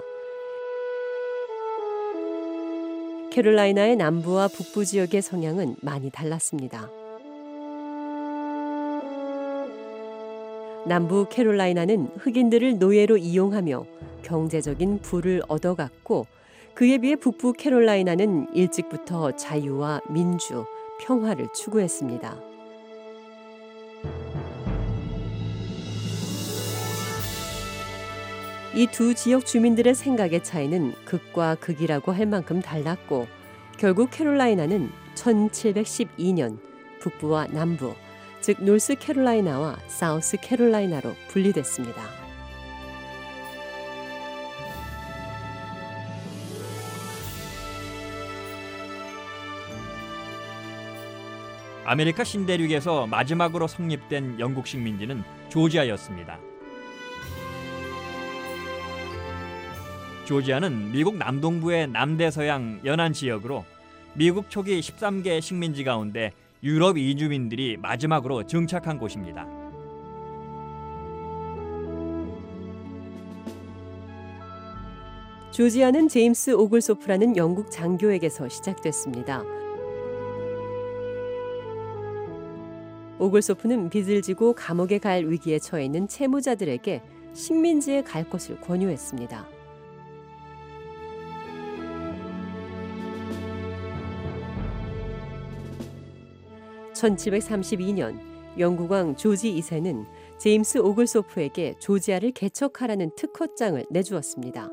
캐롤라이나의 남부와 북부 지역의 성향은 많이 달랐습니다. 남부 캐롤라이나는 흑인들을 노예로 이용하며 경제적인 부를 얻어갔고 그에 비해 북부 캐롤라이나는 일찍부터 자유와 민주, 평화를 추구했습니다. 이 두 지역 주민들의 생각의 차이는 극과 극이라고 할 만큼 달랐고 결국 캐롤라이나는 천칠백십이 년 북부와 남부, 즉 노스 캐롤라이나와 사우스 캐롤라이나로 분리됐습니다. 아메리카 신대륙에서 마지막으로 성립된 영국 식민지는 조지아였습니다. 조지아는 미국 남동부의 남대서양 연안 지역으로 미국 초기 십삼 개 식민지 가운데 유럽 이주민들이 마지막으로 정착한 곳입니다. 조지아는 제임스 오글소프라는 영국 장교에게서 시작됐습니다. 오글소프는 빚을 지고 감옥에 갈 위기에 처해 있는 채무자들에게 식민지에 갈 것을 권유했습니다. 천칠백삼십이 년 영국 왕 조지 이 세는 제임스 오글소프에게 조지아를 개척하라는 특허장을 내주었습니다.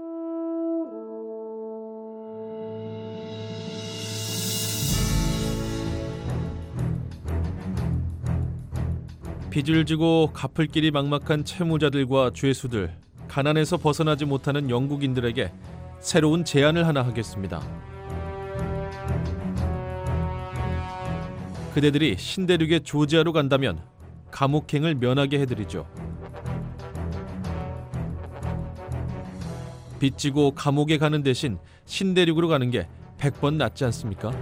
빚을 지고 갚을 길이 막막한 채무자들과 죄수들, 가난에서 벗어나지 못하는 영국인들에게 새로운 제안을 하나 하겠습니다. 그대들이 신대륙의 조지아로 간다면 감옥행을 면하게 해드리죠. 빚지고 감옥에 가는 대신 신대륙으로 가는 게 백 번 낫지 않습니까?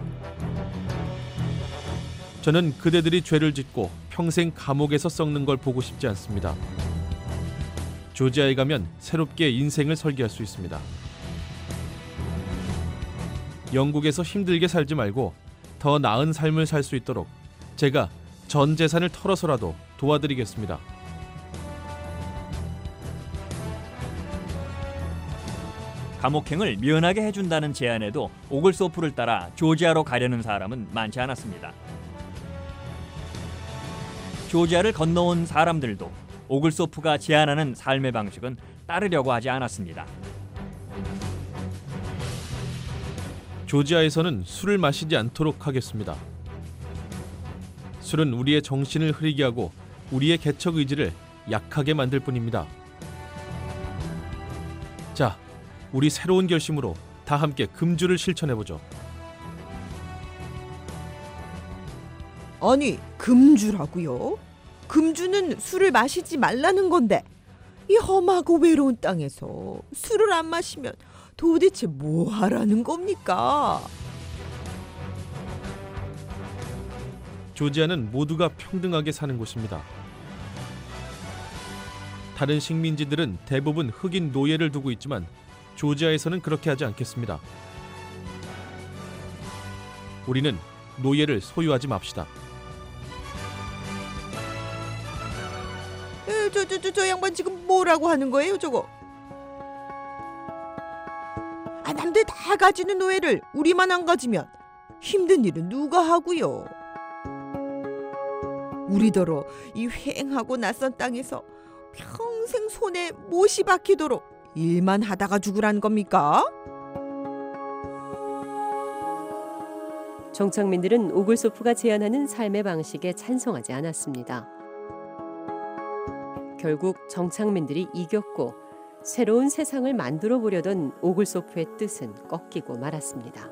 저는 그대들이 죄를 짓고 평생 감옥에서 썩는 걸 보고 싶지 않습니다. 조지아에 가면 새롭게 인생을 설계할 수 있습니다. 영국에서 힘들게 살지 말고 더 나은 삶을 살 수 있도록 제가 전 재산을 털어서라도 도와드리겠습니다. 감옥행을 면하게 해준다는 제안에도 오글소프를 따라 조지아로 가려는 사람은 많지 않았습니다. 조지아를 건너온 사람들도 오글소프가 제안하는 삶의 방식은 따르려고 하지 않았습니다. 조지아에서는 술을 마시지 않도록 하겠습니다. 술은 우리의 정신을 흐리게 하고 우리의 개척 의지를 약하게 만들 뿐입니다. 자, 우리 새로운 결심으로 다 함께 금주를 실천해보죠. 아니, 금주라고요? 금주는 술을 마시지 말라는 건데 이 험하고 외로운 땅에서 술을 안 마시면 도대체 뭐 하라는 겁니까? 조지아는 모두가 평등하게 사는 곳입니다. 다른 식민지들은 대부분 흑인 노예를 두고 있지만 조지아에서는 그렇게 하지 않겠습니다. 우리는 노예를 소유하지 맙시다. 저, 저, 저, 저 양반 지금 뭐라고 하는 거예요, 저거? 아, 남들 다 가지는 노예를 우리만 안 가지면 힘든 일은 누가 하고요? 우리더러 이 휑하고 낯선 땅에서 평생 손에 못이 박히도록 일만 하다가 죽으란 겁니까? 정착민들은 오글소프가 제안하는 삶의 방식에 찬성하지 않았습니다. 결국 정착민들이 이겼고 새로운 세상을 만들어 보려던 오글소프의 뜻은 꺾이고 말았습니다.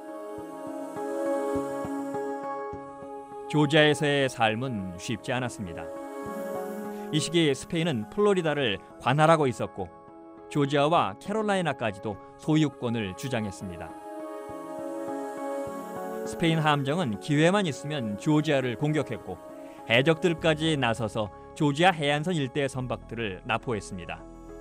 조지아에서의 삶은 쉽지 않았습니다. 이 시기 스페인은 플로리다를 관할하고 있었고 조지아와 캐롤라이나까지도 소유권을 주장했습니다. 스페인 함정은 기회만 있으면 조지아를 공격했고 해적들까지 나서서 조지아 해안선 일대의 선박들을 납포했습니다.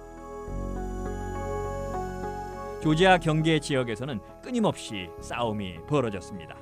조지아 경계 지역에서는 끊임없이 싸움이 벌어졌습니다.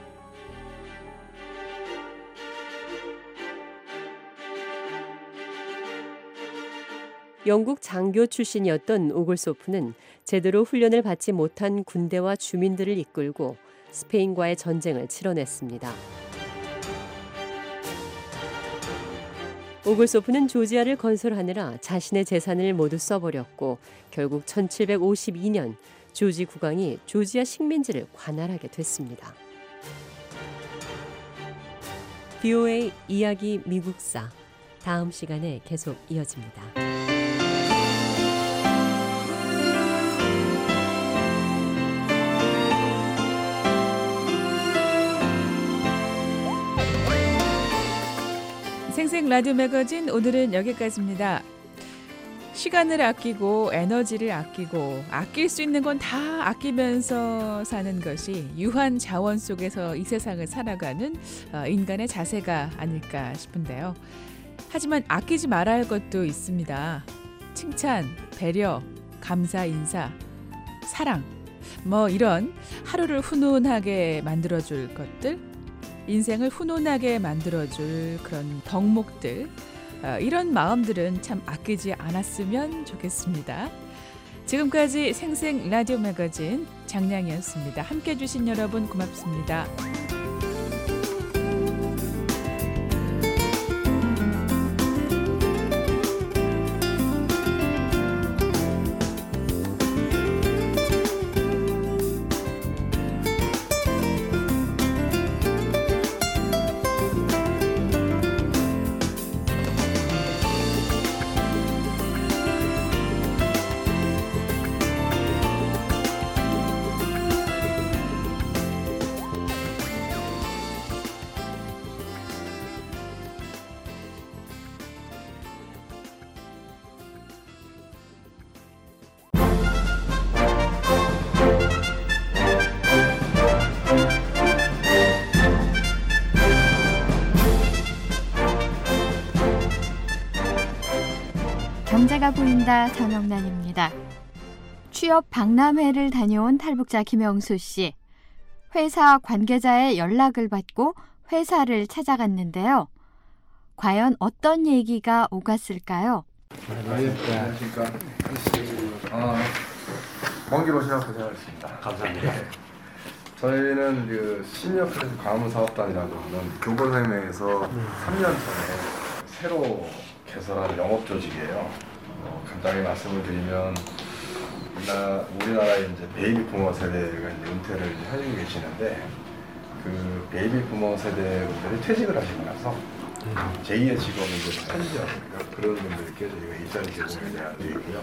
영국 장교 출신이었던 오글소프는 제대로 훈련을 받지 못한 군대와 주민들을 이끌고 스페인과의 전쟁을 치러냈습니다. 오글소프는 조지아를 건설하느라 자신의 재산을 모두 써버렸고 결국 천칠백오십이 년 조지 국왕이 조지아 식민지를 관할하게 됐습니다. 비오에이 이야기 미국사 다음 시간에 계속 이어집니다. 생생 라디오 매거진 오늘은 여기까지입니다. 시간을 아끼고 에너지를 아끼고 아낄 수 있는 건 다 아끼면서 사는 것이 유한 자원 속에서 이 세상을 살아가는 인간의 자세가 아닐까 싶은데요. 하지만 아끼지 말아야 할 것도 있습니다. 칭찬, 배려, 감사, 인사, 사랑 뭐 이런 하루를 훈훈하게 만들어줄 것들, 인생을 훈훈하게 만들어줄 그런 덕목들, 이런 마음들은 참 아끼지 않았으면 좋겠습니다. 지금까지 생생 라디오 매거진 장량이었습니다. 함께해 주신 여러분 고맙습니다. 경제가 보인다 전영란입니다. 취업 박람회를 다녀온 탈북자 김영수 씨. 회사 관계자의 연락을 받고 회사를 찾아갔는데요. 과연 어떤 얘기가 오갔을까요? 안녕하십니까. 아, 먼 길 오시라고 고생하셨습니다. 감사합니다. 네. 저희는 그 심리어프레스 광화문사업단이라고 하는 교벌회매에서 삼 년 전에 새로 개설한 영업조직이에요. 어, 간단히 말씀을 드리면 우리나라, 우리나라의 이제 베이비 부모 세대가 이제 은퇴를 이제 하시고 계시는데 그 베이비 부모 세대분들이 퇴직을 하시고 나서 제이의 직업을 이제 편지하고 그런 분들께 저희가 일자리 제공에 대한 게 있고요.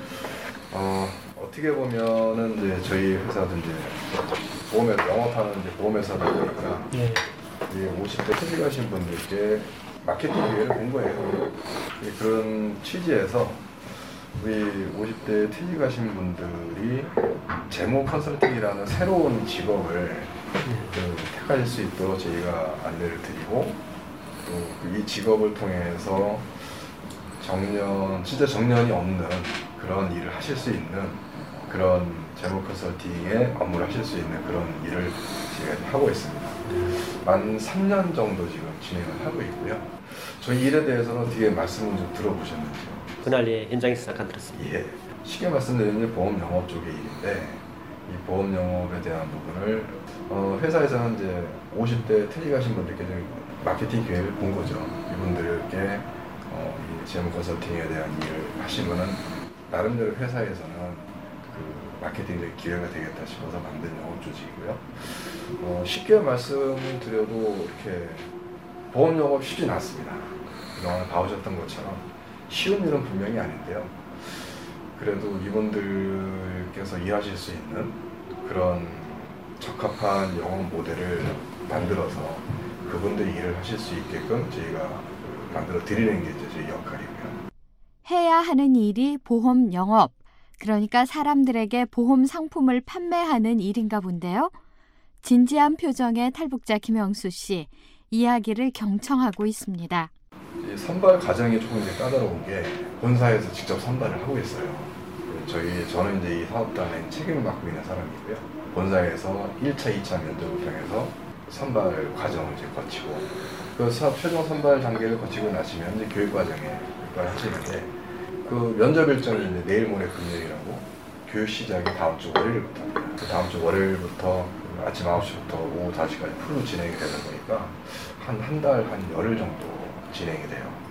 어, 어떻게 보면은 이제 저희 회사도 이제 보험회사, 영업하는 이제 보험회사다 보니까 네. 오십 대 퇴직하신 분들께 마케팅 기회를 본 거예요. 그런 취지에서 우리 오십 대 퇴직하신 분들이 재무 컨설팅이라는 새로운 직업을 그 택하실 수 있도록 저희가 안내를 드리고 또 이 직업을 통해서 정년, 진짜 정년이 없는 그런 일을 하실 수 있는 그런 재무 컨설팅의 업무를 하실 수 있는 그런 일을 저희가 하고 있습니다. 만 삼 년 정도 지금 진행을 하고 있고요. 저희 일에 대해서는 어떻게 말씀을 좀 들어보셨는지요? 그날 예, 현장에서 잠깐 들었습니다. 예. 쉽게 말씀드리면 보험 영업 쪽의 일인데 이 보험 영업에 대한 부분을 어, 회사에서는 이제 오십 대 퇴직하신 분들께 좀 마케팅 기회를 본 거죠. 이분들께 어, 이 재무 컨설팅에 대한 일을 하시면은 나름대로 회사에서는 그 마케팅의 기회가 되겠다 싶어서 만든 영업 조직이고요. 어, 쉽게 말씀을 드려도 이렇게 보험 영업 쉽진 않습니다. 그동안 봐오셨던 것처럼 쉬운 일은 분명히 아닌데요. 그래도 이분들께서 일하실 수 있는 그런 적합한 영업 모델을 만들어서 그분들이 일을 하실 수 있게끔 저희가 만들어 드리는 게 이제 저희 역할이고요. 해야 하는 일이 보험 영업, 그러니까 사람들에게 보험 상품을 판매하는 일인가 본데요. 진지한 표정의 탈북자 김영수 씨, 이야기를 경청하고 있습니다. 선발 과정이 조금 이제 까다로운 게 본사에서 직접 선발을 하고 있어요. 저희 저는 이제 이 사업단에 책임을 맡고 있는 사람이고요. 본사에서 일 차, 이 차 면접을 통해서 선발 과정을 이제 거치고 그 사업 최종 선발 단계를 거치고 나시면 이제 교육 과정에 교육을 하시는데 그 면접 일정이 이제 내일 모레 금요일이라고 교육 시작이 다음 주 월요일부터입니다. 그 다음 주 월요일부터 아침 아홉 시부터 오후 다섯 시까지 풀로 진행이 되다 보니까 한 한 달, 한 열흘 정도 진행이 돼요.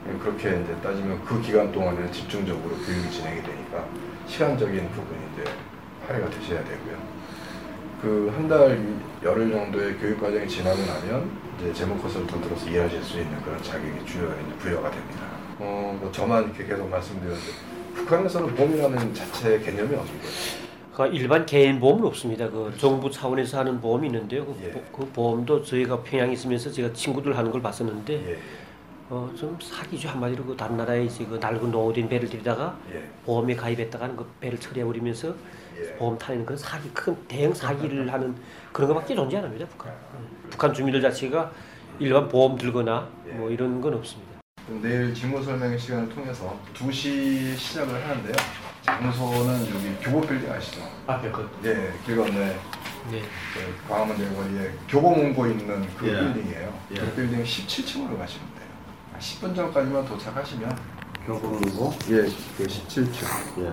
그렇게 이제 따지면 그 기간 동안에는 집중적으로 교육이 진행이 되니까 시간적인 부분이 이제 할애가 되셔야 되고요. 그 한 달 열흘 정도의 교육 과정이 지나고 나면 이제 재무 컨설턴트로서 일하실 수 있는 그런 자격이 주요 부여가 됩니다. 어, 뭐 저만 이렇게 계속 말씀드렸는데 북한에서는 보험이라는 자체 개념이 없는데. 그러니까 일반 개인 보험은 없습니다. 그 정부 차원에서 하는 보험이 있는데요. 그, 예. 그 보험도 저희가 평양에 있으면서 제가 친구들 하는 걸 봤었는데 예. 어, 좀 사기죠. 한마디로 그 다른 나라에 이제 그 낡은 노후된 배를 들이다가 예. 보험에 가입했다가는 그 배를 처리해버리면서 예. 보험 타내는 그런 사기, 큰 대형 사기를 하는 그런 것밖에 존재 안 합니다. 북한. 음. 북한 주민들 자체가 일반 보험 들거나 예. 뭐 이런 건 없습니다. 내일 직무 설명회 시간을 통해서 두 시 시작을 하는데요. 장소는 여기 교보빌딩 아시죠? 앞에 그. 네, 길 건너에 네. 그 광화문 대거리에 교보문고 있는 그 예. 빌딩이에요. 예. 그 빌딩 십칠 층으로 가시면 돼요. 십 분 전까지만 도착하시면 교보문고? 예, 그 십칠 층. 예.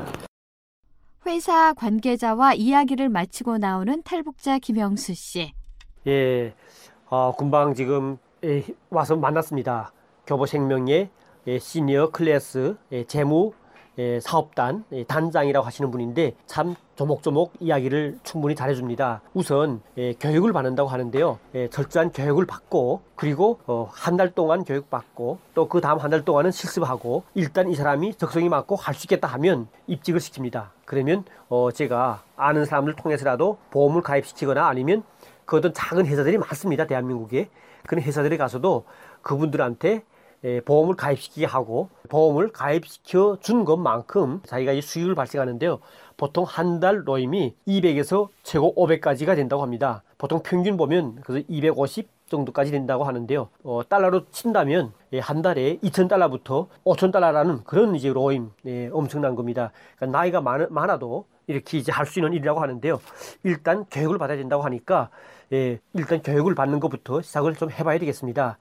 회사 관계자와 이야기를 마치고 나오는 탈북자 김영수 씨. 예, 어, 금방 지금 예, 와서 만났습니다. 교보생명의 예, 시니어 클래스 예, 재무 예, 사업단 예, 단장이라고 하시는 분인데 참 조목조목 이야기를 충분히 잘해줍니다. 우선 예, 교육을 받는다고 하는데요. 예, 철저한 교육을 받고 그리고 어, 한 달 동안 교육받고 또 그 다음 한 달 동안은 실습하고 일단 이 사람이 적성이 맞고 할 수 있겠다 하면 입직을 시킵니다. 그러면 어, 제가 아는 사람들 통해서라도 보험을 가입시키거나 아니면 그 어떤 작은 회사들이 많습니다. 대한민국에. 그런 회사들에 가서도 그분들한테 보험을 가입시키게 하고 보험을 가입시켜 준 것만큼 자기가 이 수익을 발생하는데요. 보통 한 달 노임이 이백에서 최고 오백까지가 된다고 합니다. 보통 평균 보면 그래서 이백오십 정도까지 된다고 하는데요. 어, 달러로 친다면 예, 한 달에 이천 달러부터 오천 달러라는 그런 이제 노임 예, 엄청난 겁니다. 그러니까 나이가 많, 많아도 이렇게 이제 할 수 있는 일이라고 하는데요. 일단 교육을 받아야 된다고 하니까 예, 일단 교육을 받는 것부터 시작을 좀 해봐야 되겠습니다.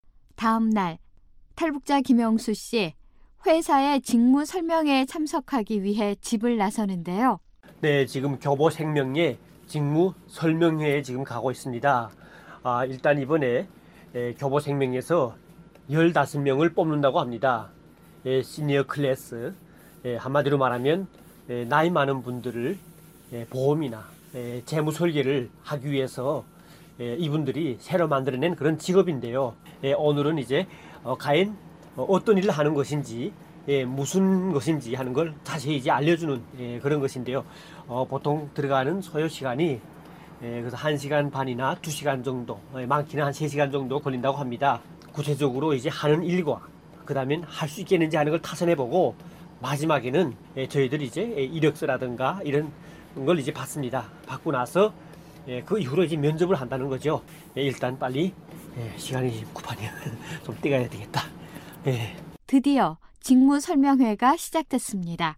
다음 날 탈북자 김영수 씨 회사의 직무 설명회에 참석하기 위해 집을 나서는데요. 네, 지금 교보생명의 직무 설명회에 지금 가고 있습니다. 아, 일단 이번에 예, 교보생명에서 열다섯 명을 뽑는다고 합니다. 예, 시니어 클래스. 예, 한마디로 말하면 예, 나이 많은 분들을 예, 보험이나 예, 재무 설계를 하기 위해서 예, 이분들이 새로 만들어낸 그런 직업인데요. 예, 오늘은 이제 어, 과연 어, 어떤 일을 하는 것인지 예, 무슨 것인지 하는 걸 자세히 이제 알려주는 예, 그런 것인데요. 어, 보통 들어가는 소요 시간이 예, 그래서 한 시간 반이나 두 시간 정도, 예, 많게는 한 세 시간 정도 걸린다고 합니다. 구체적으로 이제 하는 일과 그 다음에 할 수 있겠는지 하는 걸 타선해보고 마지막에는 예, 저희들이 이제 예, 이력서라든가 이런 걸 이제 받습니다. 받고 나서 예, 그 이후로 이제 면접을 한다는 거죠. 예, 일단 빨리 예, 시간이 급하네요. 좀 떼가야 되겠다. 예. 드디어 직무 설명회가 시작됐습니다.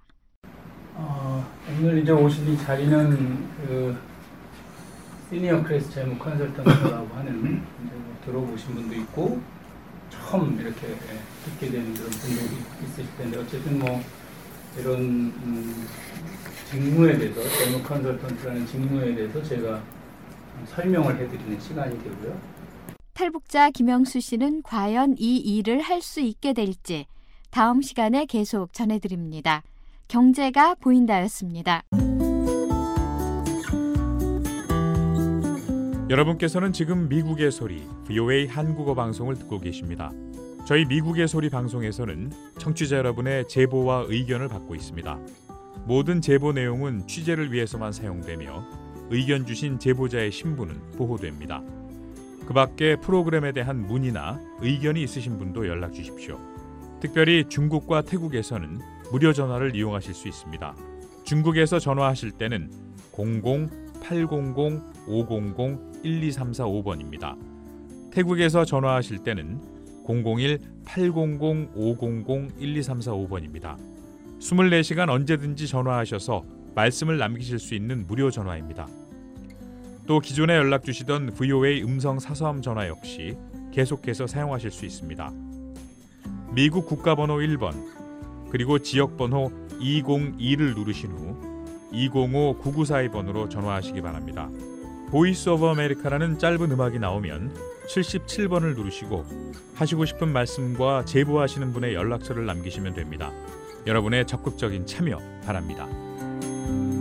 어, 오늘 이제 오신 이 자리는 그 시니어 클래스 재무 컨설턴트라고 하는 이제 뭐 들어보신 분도 있고 처음 이렇게 예, 듣게 되는 그런 분들이 있으실 텐데 어쨌든 뭐 이런 음, 직무에 대해서 재무 컨설턴트라는 직무에 대해서 제가 설명을 해드리는 시간이 되고요. 탈북자 김영수 씨는 과연 이 일을 할 수 있게 될지 다음 시간에 계속 전해드립니다. 경제가 보인다였습니다. 여러분께서는 지금 미국의 소리 브이오에이 한국어 방송을 듣고 계십니다. 저희 미국의 소리 방송에서는 청취자 여러분의 제보와 의견을 받고 있습니다. 모든 제보 내용은 취재를 위해서만 사용되며 의견 주신 제보자의 신분은 보호됩니다. 그 밖에 프로그램에 대한 문의나 의견이 있으신 분도 연락 주십시오. 특별히 중국과 태국에서는 무료 전화를 이용하실 수 있습니다. 중국에서 전화하실 때는 공공 팔공공 오공공 일이삼사오 번입니다. 태국에서 전화하실 때는 공공일 팔공공 오공공 일이삼사오 번입니다. 이십사 시간 언제든지 전화하셔서 말씀을 남기실 수 있는 무료 전화입니다. 또 기존에 연락 주시던 브이오에이 음성 사서함 전화 역시 계속해서 사용하실 수 있습니다. 미국 국가번호 일 번 그리고 지역번호 이공이를 누르신 후 이공오 구구사이 번으로 전화하시기 바랍니다. 보이스 오브 아메리카라는 짧은 음악이 나오면 칠십칠 번을 누르시고 하시고 싶은 말씀과 제보하시는 분의 연락처를 남기시면 됩니다. 여러분의 적극적인 참여 바랍니다.